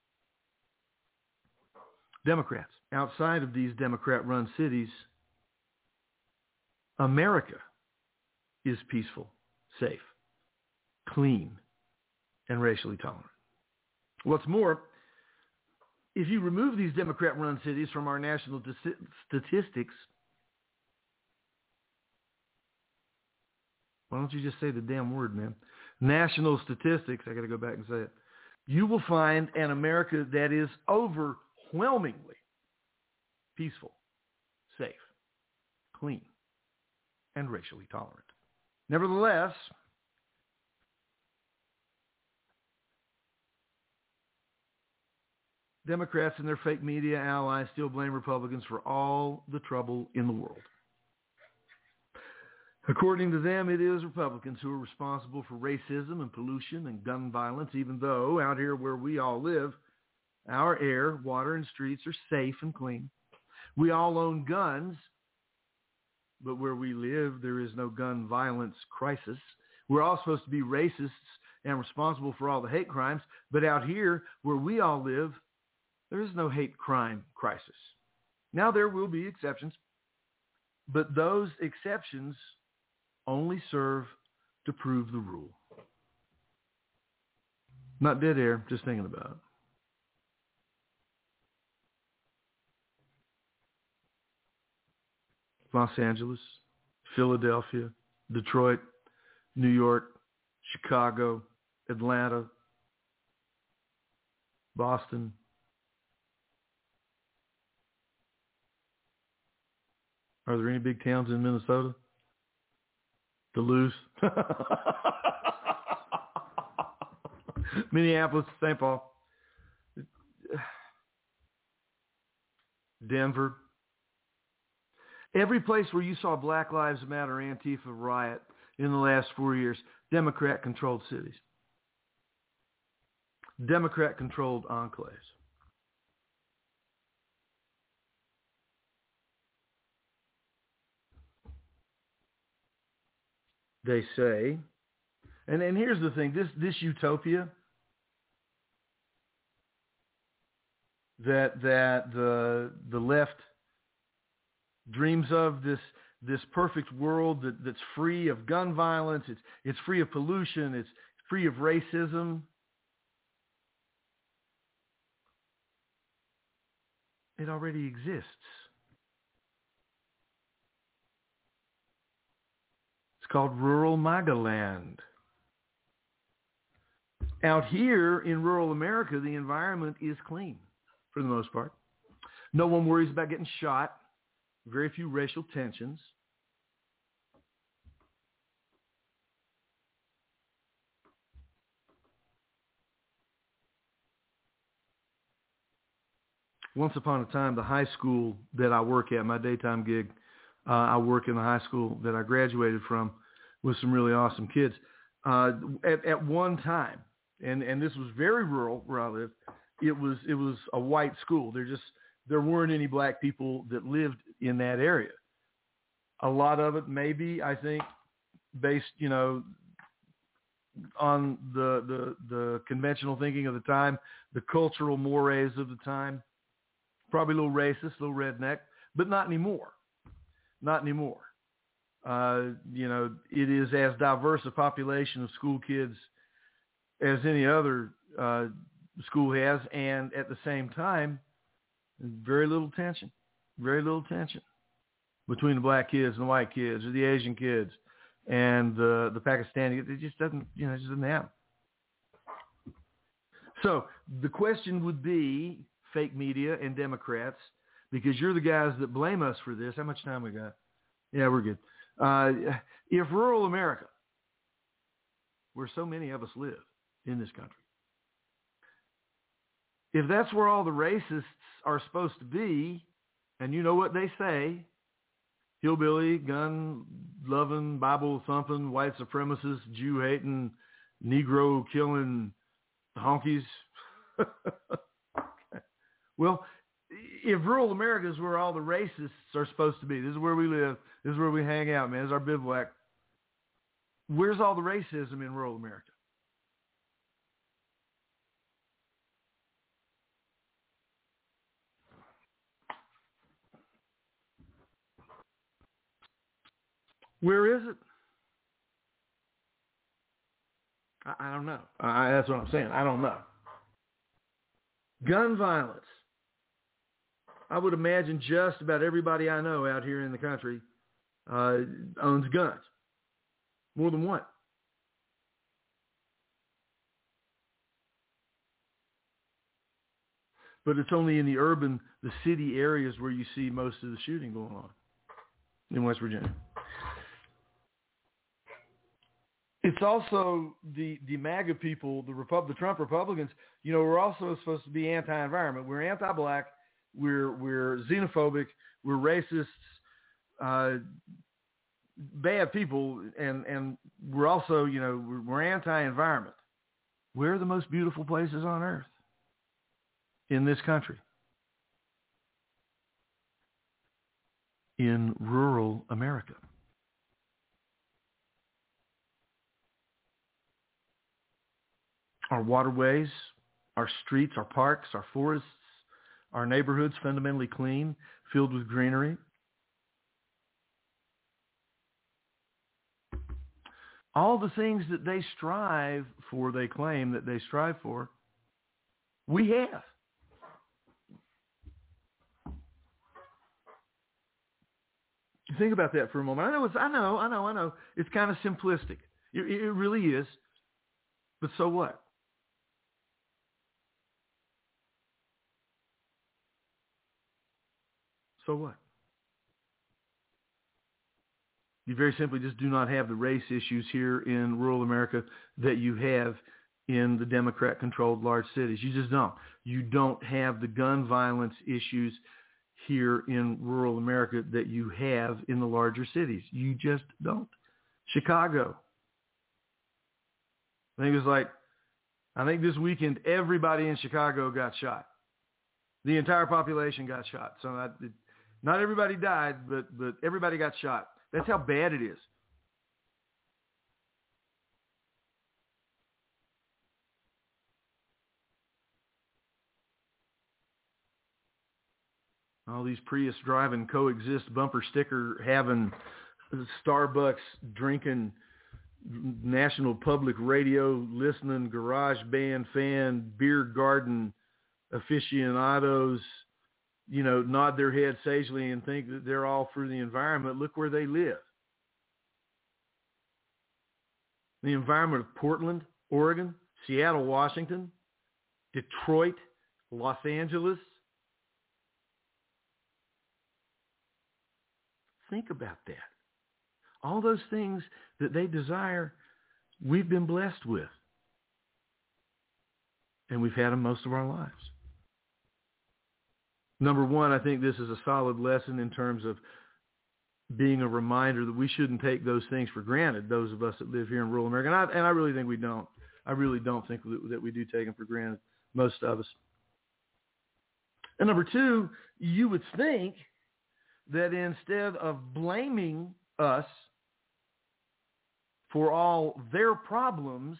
Democrats. Outside of these Democrat-run cities, America is peaceful, safe, clean, and racially tolerant. What's more, if you remove these Democrat-run cities from our national statistics, why don't you just say the damn word, man? National statistics, I got to go back and say it. You will find an America that is overwhelmingly peaceful, safe, clean, and racially tolerant. Nevertheless, Democrats and their fake media allies still blame Republicans for all the trouble in the world. According to them, it is Republicans who are responsible for racism and pollution and gun violence, even though out here where we all live, our air, water, and streets are safe and clean. We all own guns, but where we live, there is no gun violence crisis. We're all supposed to be racists and responsible for all the hate crimes, but out here where we all live, there is no hate crime crisis. Now, there will be exceptions, but those exceptions only serve to prove the rule. Not dead air, just thinking about it. Los Angeles, Philadelphia, Detroit, New York, Chicago, Atlanta, Boston. Are there any big towns in Minnesota? Duluth, Minneapolis, St. Paul, Denver. Every place where you saw Black Lives Matter, Antifa riot in the last 4 years, Democrat-controlled cities, Democrat-controlled enclaves. They say, and here's the thing, this utopia that the left dreams of, this perfect world that's free of gun violence, it's free of pollution, it's free of racism. It already exists. It's called rural MAGA land. Out here in rural America, the environment is clean for the most part. No one worries about getting shot. Very few racial tensions. Once upon a time, the high school that I work at, my daytime gig, I work in the high school that I graduated from with some really awesome kids. At one time, and this was very rural where I lived, it was a white school. There weren't any black people that lived in that area. A lot of it maybe, I think, based, on the conventional thinking of the time, the cultural mores of the time, probably a little racist, a little redneck, but not anymore. Not anymore. It is as diverse a population of school kids as any other school has, and at the same time, very little tension between the black kids and the white kids, or the Asian kids and the Pakistani. It just doesn't happen. So the question would be, fake media and Democrats, because you're the guys that blame us for this. How much time we got? Yeah, we're good. If rural America, where so many of us live in this country, if that's where all the racists are supposed to be, and you know what they say, hillbilly, gun-loving, Bible-thumping, white supremacist, Jew-hating, Negro-killing honkies. Well, if rural America is where all the racists are supposed to be, this is where we live, this is where we hang out, man, this is our bivouac, where's all the racism in rural America? Where is it? I don't know. That's what I'm saying. I don't know. Gun violence. I would imagine just about everybody I know out here in the country owns guns. More than one. But it's only in the city areas where you see most of the shooting going on in West Virginia. It's also the MAGA people, the Trump Republicans. We're also supposed to be anti-environment. We're anti-black. We're xenophobic. We're racists, bad people, and we're also, we're anti-environment. Where are the most beautiful places on earth in this country? In rural America. Our waterways, our streets, our parks, our forests, our neighborhoods fundamentally clean, filled with greenery. All the things that they strive for, they claim that they strive for, we have. Think about that for a moment. I know. It's kind of simplistic. It really is. But so what? So what? You very simply just do not have the race issues here in rural America that you have in the Democrat-controlled large cities. You just don't. You don't have the gun violence issues here in rural America that you have in the larger cities. You just don't. Chicago. I think this weekend everybody in Chicago got shot. The entire population got shot. So not everybody died, but everybody got shot. That's how bad it is. All these Prius driving, coexist, bumper sticker having, Starbucks drinking, National Public Radio listening, garage band fan, beer garden aficionados, nod their head sagely and think that they're all for the environment. Look where they live. The environment of Portland, Oregon, Seattle, Washington, Detroit, Los Angeles. Think about that. All those things that they desire, we've been blessed with. And we've had them most of our lives. Number one, I think this is a solid lesson in terms of being a reminder that we shouldn't take those things for granted, those of us that live here in rural America. And I really think we don't. I really don't think that we do take them for granted, most of us. And number two, you would think that instead of blaming us for all their problems,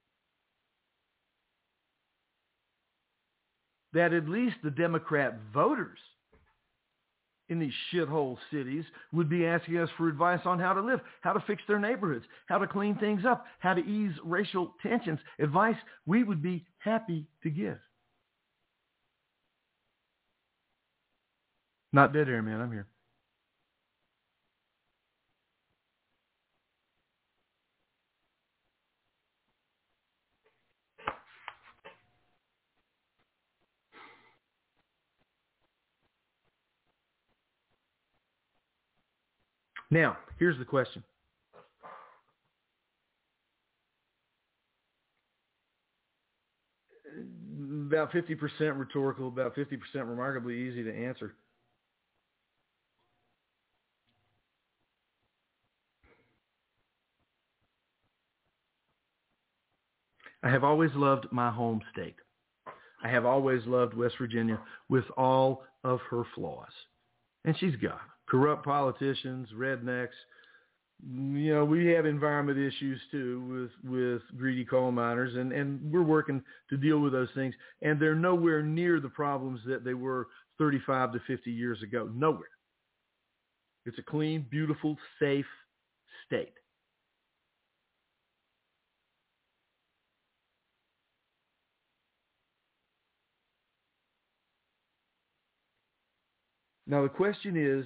that at least the Democrat voters in these shithole cities would be asking us for advice on how to live, how to fix their neighborhoods, how to clean things up, how to ease racial tensions, advice we would be happy to give. Not dead air, man. I'm here. Now, here's the question. About 50% rhetorical, about 50% remarkably easy to answer. I have always loved my home state. I have always loved West Virginia with all of her flaws. And she's got corrupt politicians, rednecks. We have environment issues too with greedy coal miners, and we're working to deal with those things. And they're nowhere near the problems that they were 35 to 50 years ago. Nowhere. It's a clean, beautiful, safe state. Now the question is,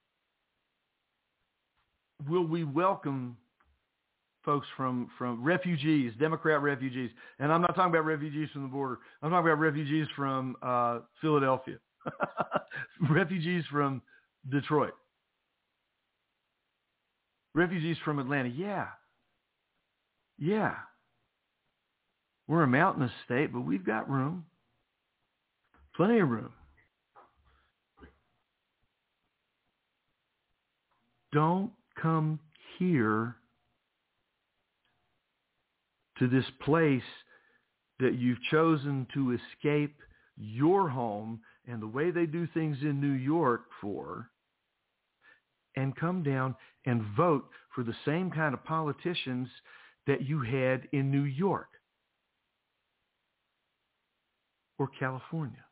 will we welcome folks from refugees, Democrat refugees? And I'm not talking about refugees from the border. I'm talking about refugees from Philadelphia, refugees from Detroit, refugees from Atlanta. Yeah. Yeah. We're a mountainous state, but we've got room. Plenty of room. Don't come here to this place that you've chosen to escape your home and the way they do things in New York for, and come down and vote for the same kind of politicians that you had in New York or California.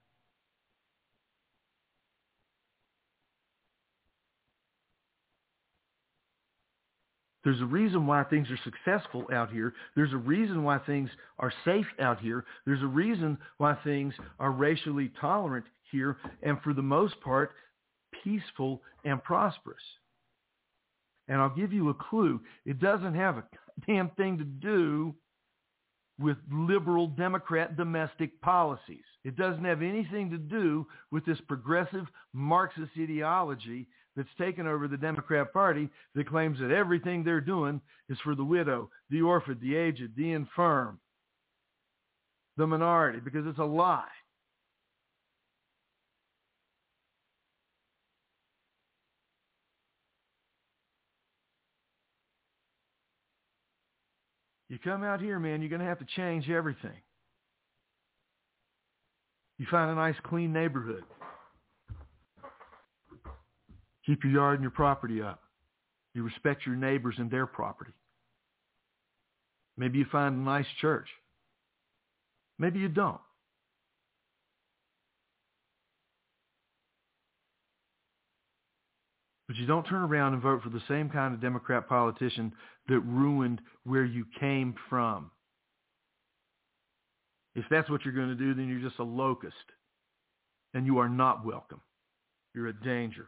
There's a reason why things are successful out here. There's a reason why things are safe out here. There's a reason why things are racially tolerant here, and for the most part, peaceful and prosperous. And I'll give you a clue. It doesn't have a damn thing to do with liberal Democrat domestic policies. It doesn't have anything to do with this progressive Marxist ideology that's taken over the Democrat Party that claims that everything they're doing is for the widow, the orphan, the aged, the infirm, the minority, because it's a lie. You come out here, man, you're going to have to change everything. You find a nice, clean neighborhood. Keep your yard and your property up. You respect your neighbors and their property. Maybe you find a nice church. Maybe you don't. But you don't turn around and vote for the same kind of Democrat politician that ruined where you came from. If that's what you're going to do, then you're just a locust. And you are not welcome. You're a danger.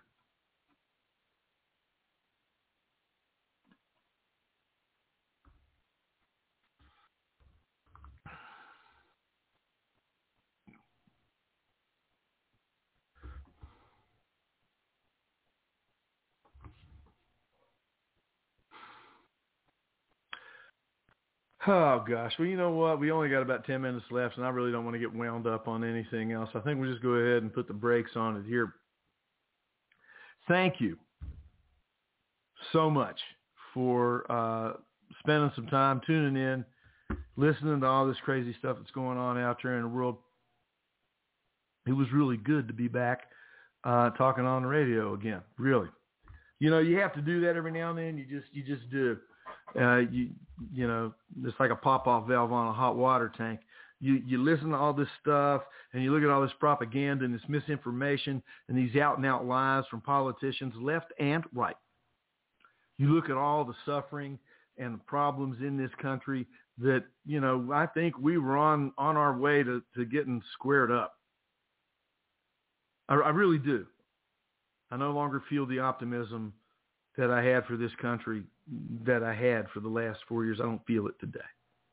Oh, gosh. Well, you know what? We only got about 10 minutes left, and I really don't want to get wound up on anything else. I think we'll just go ahead and put the brakes on it here. Thank you so much for spending some time tuning in, listening to all this crazy stuff that's going on out there in the world. It was really good to be back talking on the radio again, really. You know, you have to do that every now and then. You just do. You know, it's like a pop-off valve on a hot water tank. You listen to all this stuff, and you look at all this propaganda and this misinformation and these out-and-out lies from politicians, left and right. You look at all the suffering and the problems in this country that, you know, I think we were on our way to getting squared up. I really do. I no longer feel the optimism that I had for this country that I had for the last 4 years. I don't feel it today.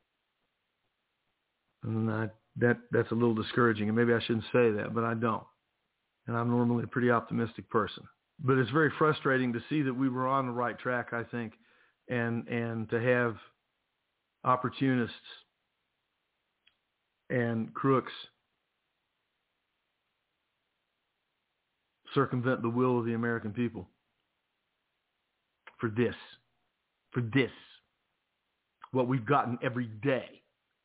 And that's a little discouraging, and maybe I shouldn't say that, but I don't. And I'm normally a pretty optimistic person. But it's very frustrating to see that we were on the right track, I think, and to have opportunists and crooks circumvent the will of the American people for this, what we've gotten every day.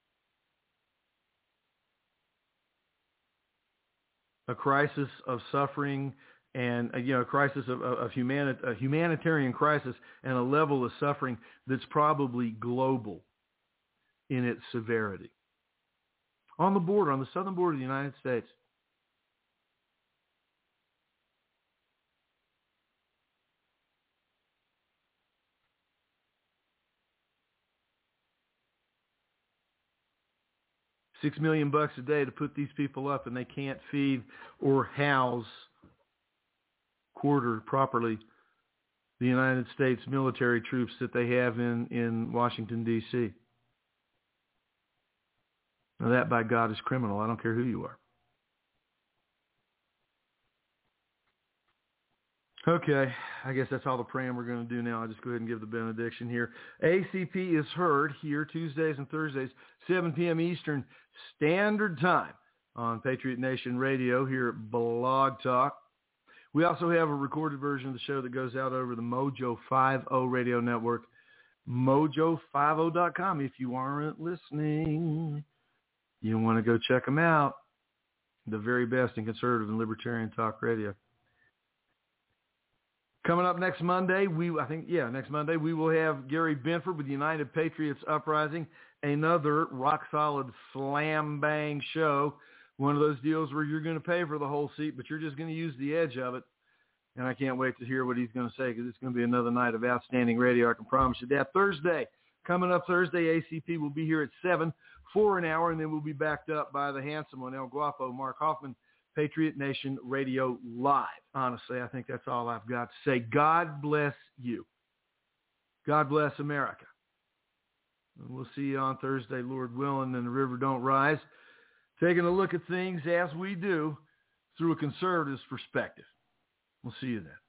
A crisis of suffering and, a crisis of a humanitarian crisis and a level of suffering that's probably global in its severity. On the southern border of the United States. $6 million a day to put these people up, and they can't feed or house, quarter properly the United States military troops that they have in Washington, D.C. Now that, by God, is criminal. I don't care who you are. Okay, I guess that's all the praying we're going to do now. I'll just go ahead and give the benediction here. ACP is heard here Tuesdays and Thursdays, 7 p.m. Eastern Standard Time on Patriot Nation Radio here at Blog Talk. We also have a recorded version of the show that goes out over the Mojo 50 radio network, mojo50.com. If you aren't listening, you want to go check them out. The very best in conservative and libertarian talk radio. Coming up next Monday, next Monday, we will have Gary Benford with United Patriots Uprising, another rock-solid slam-bang show. One of those deals where you're going to pay for the whole seat, but you're just going to use the edge of it. And I can't wait to hear what he's going to say, because it's going to be another night of outstanding radio. I can promise you that. Coming up Thursday, ACP will be here at 7 for an hour, and then we'll be backed up by the handsome one, El Guapo, Mark Hoffman, Patriot Nation Radio Live. Honestly, I think that's all I've got to say. God bless you. God bless America. And we'll see you on Thursday, Lord willing, and the river don't rise. Taking a look at things as we do through a conservative's perspective. We'll see you then.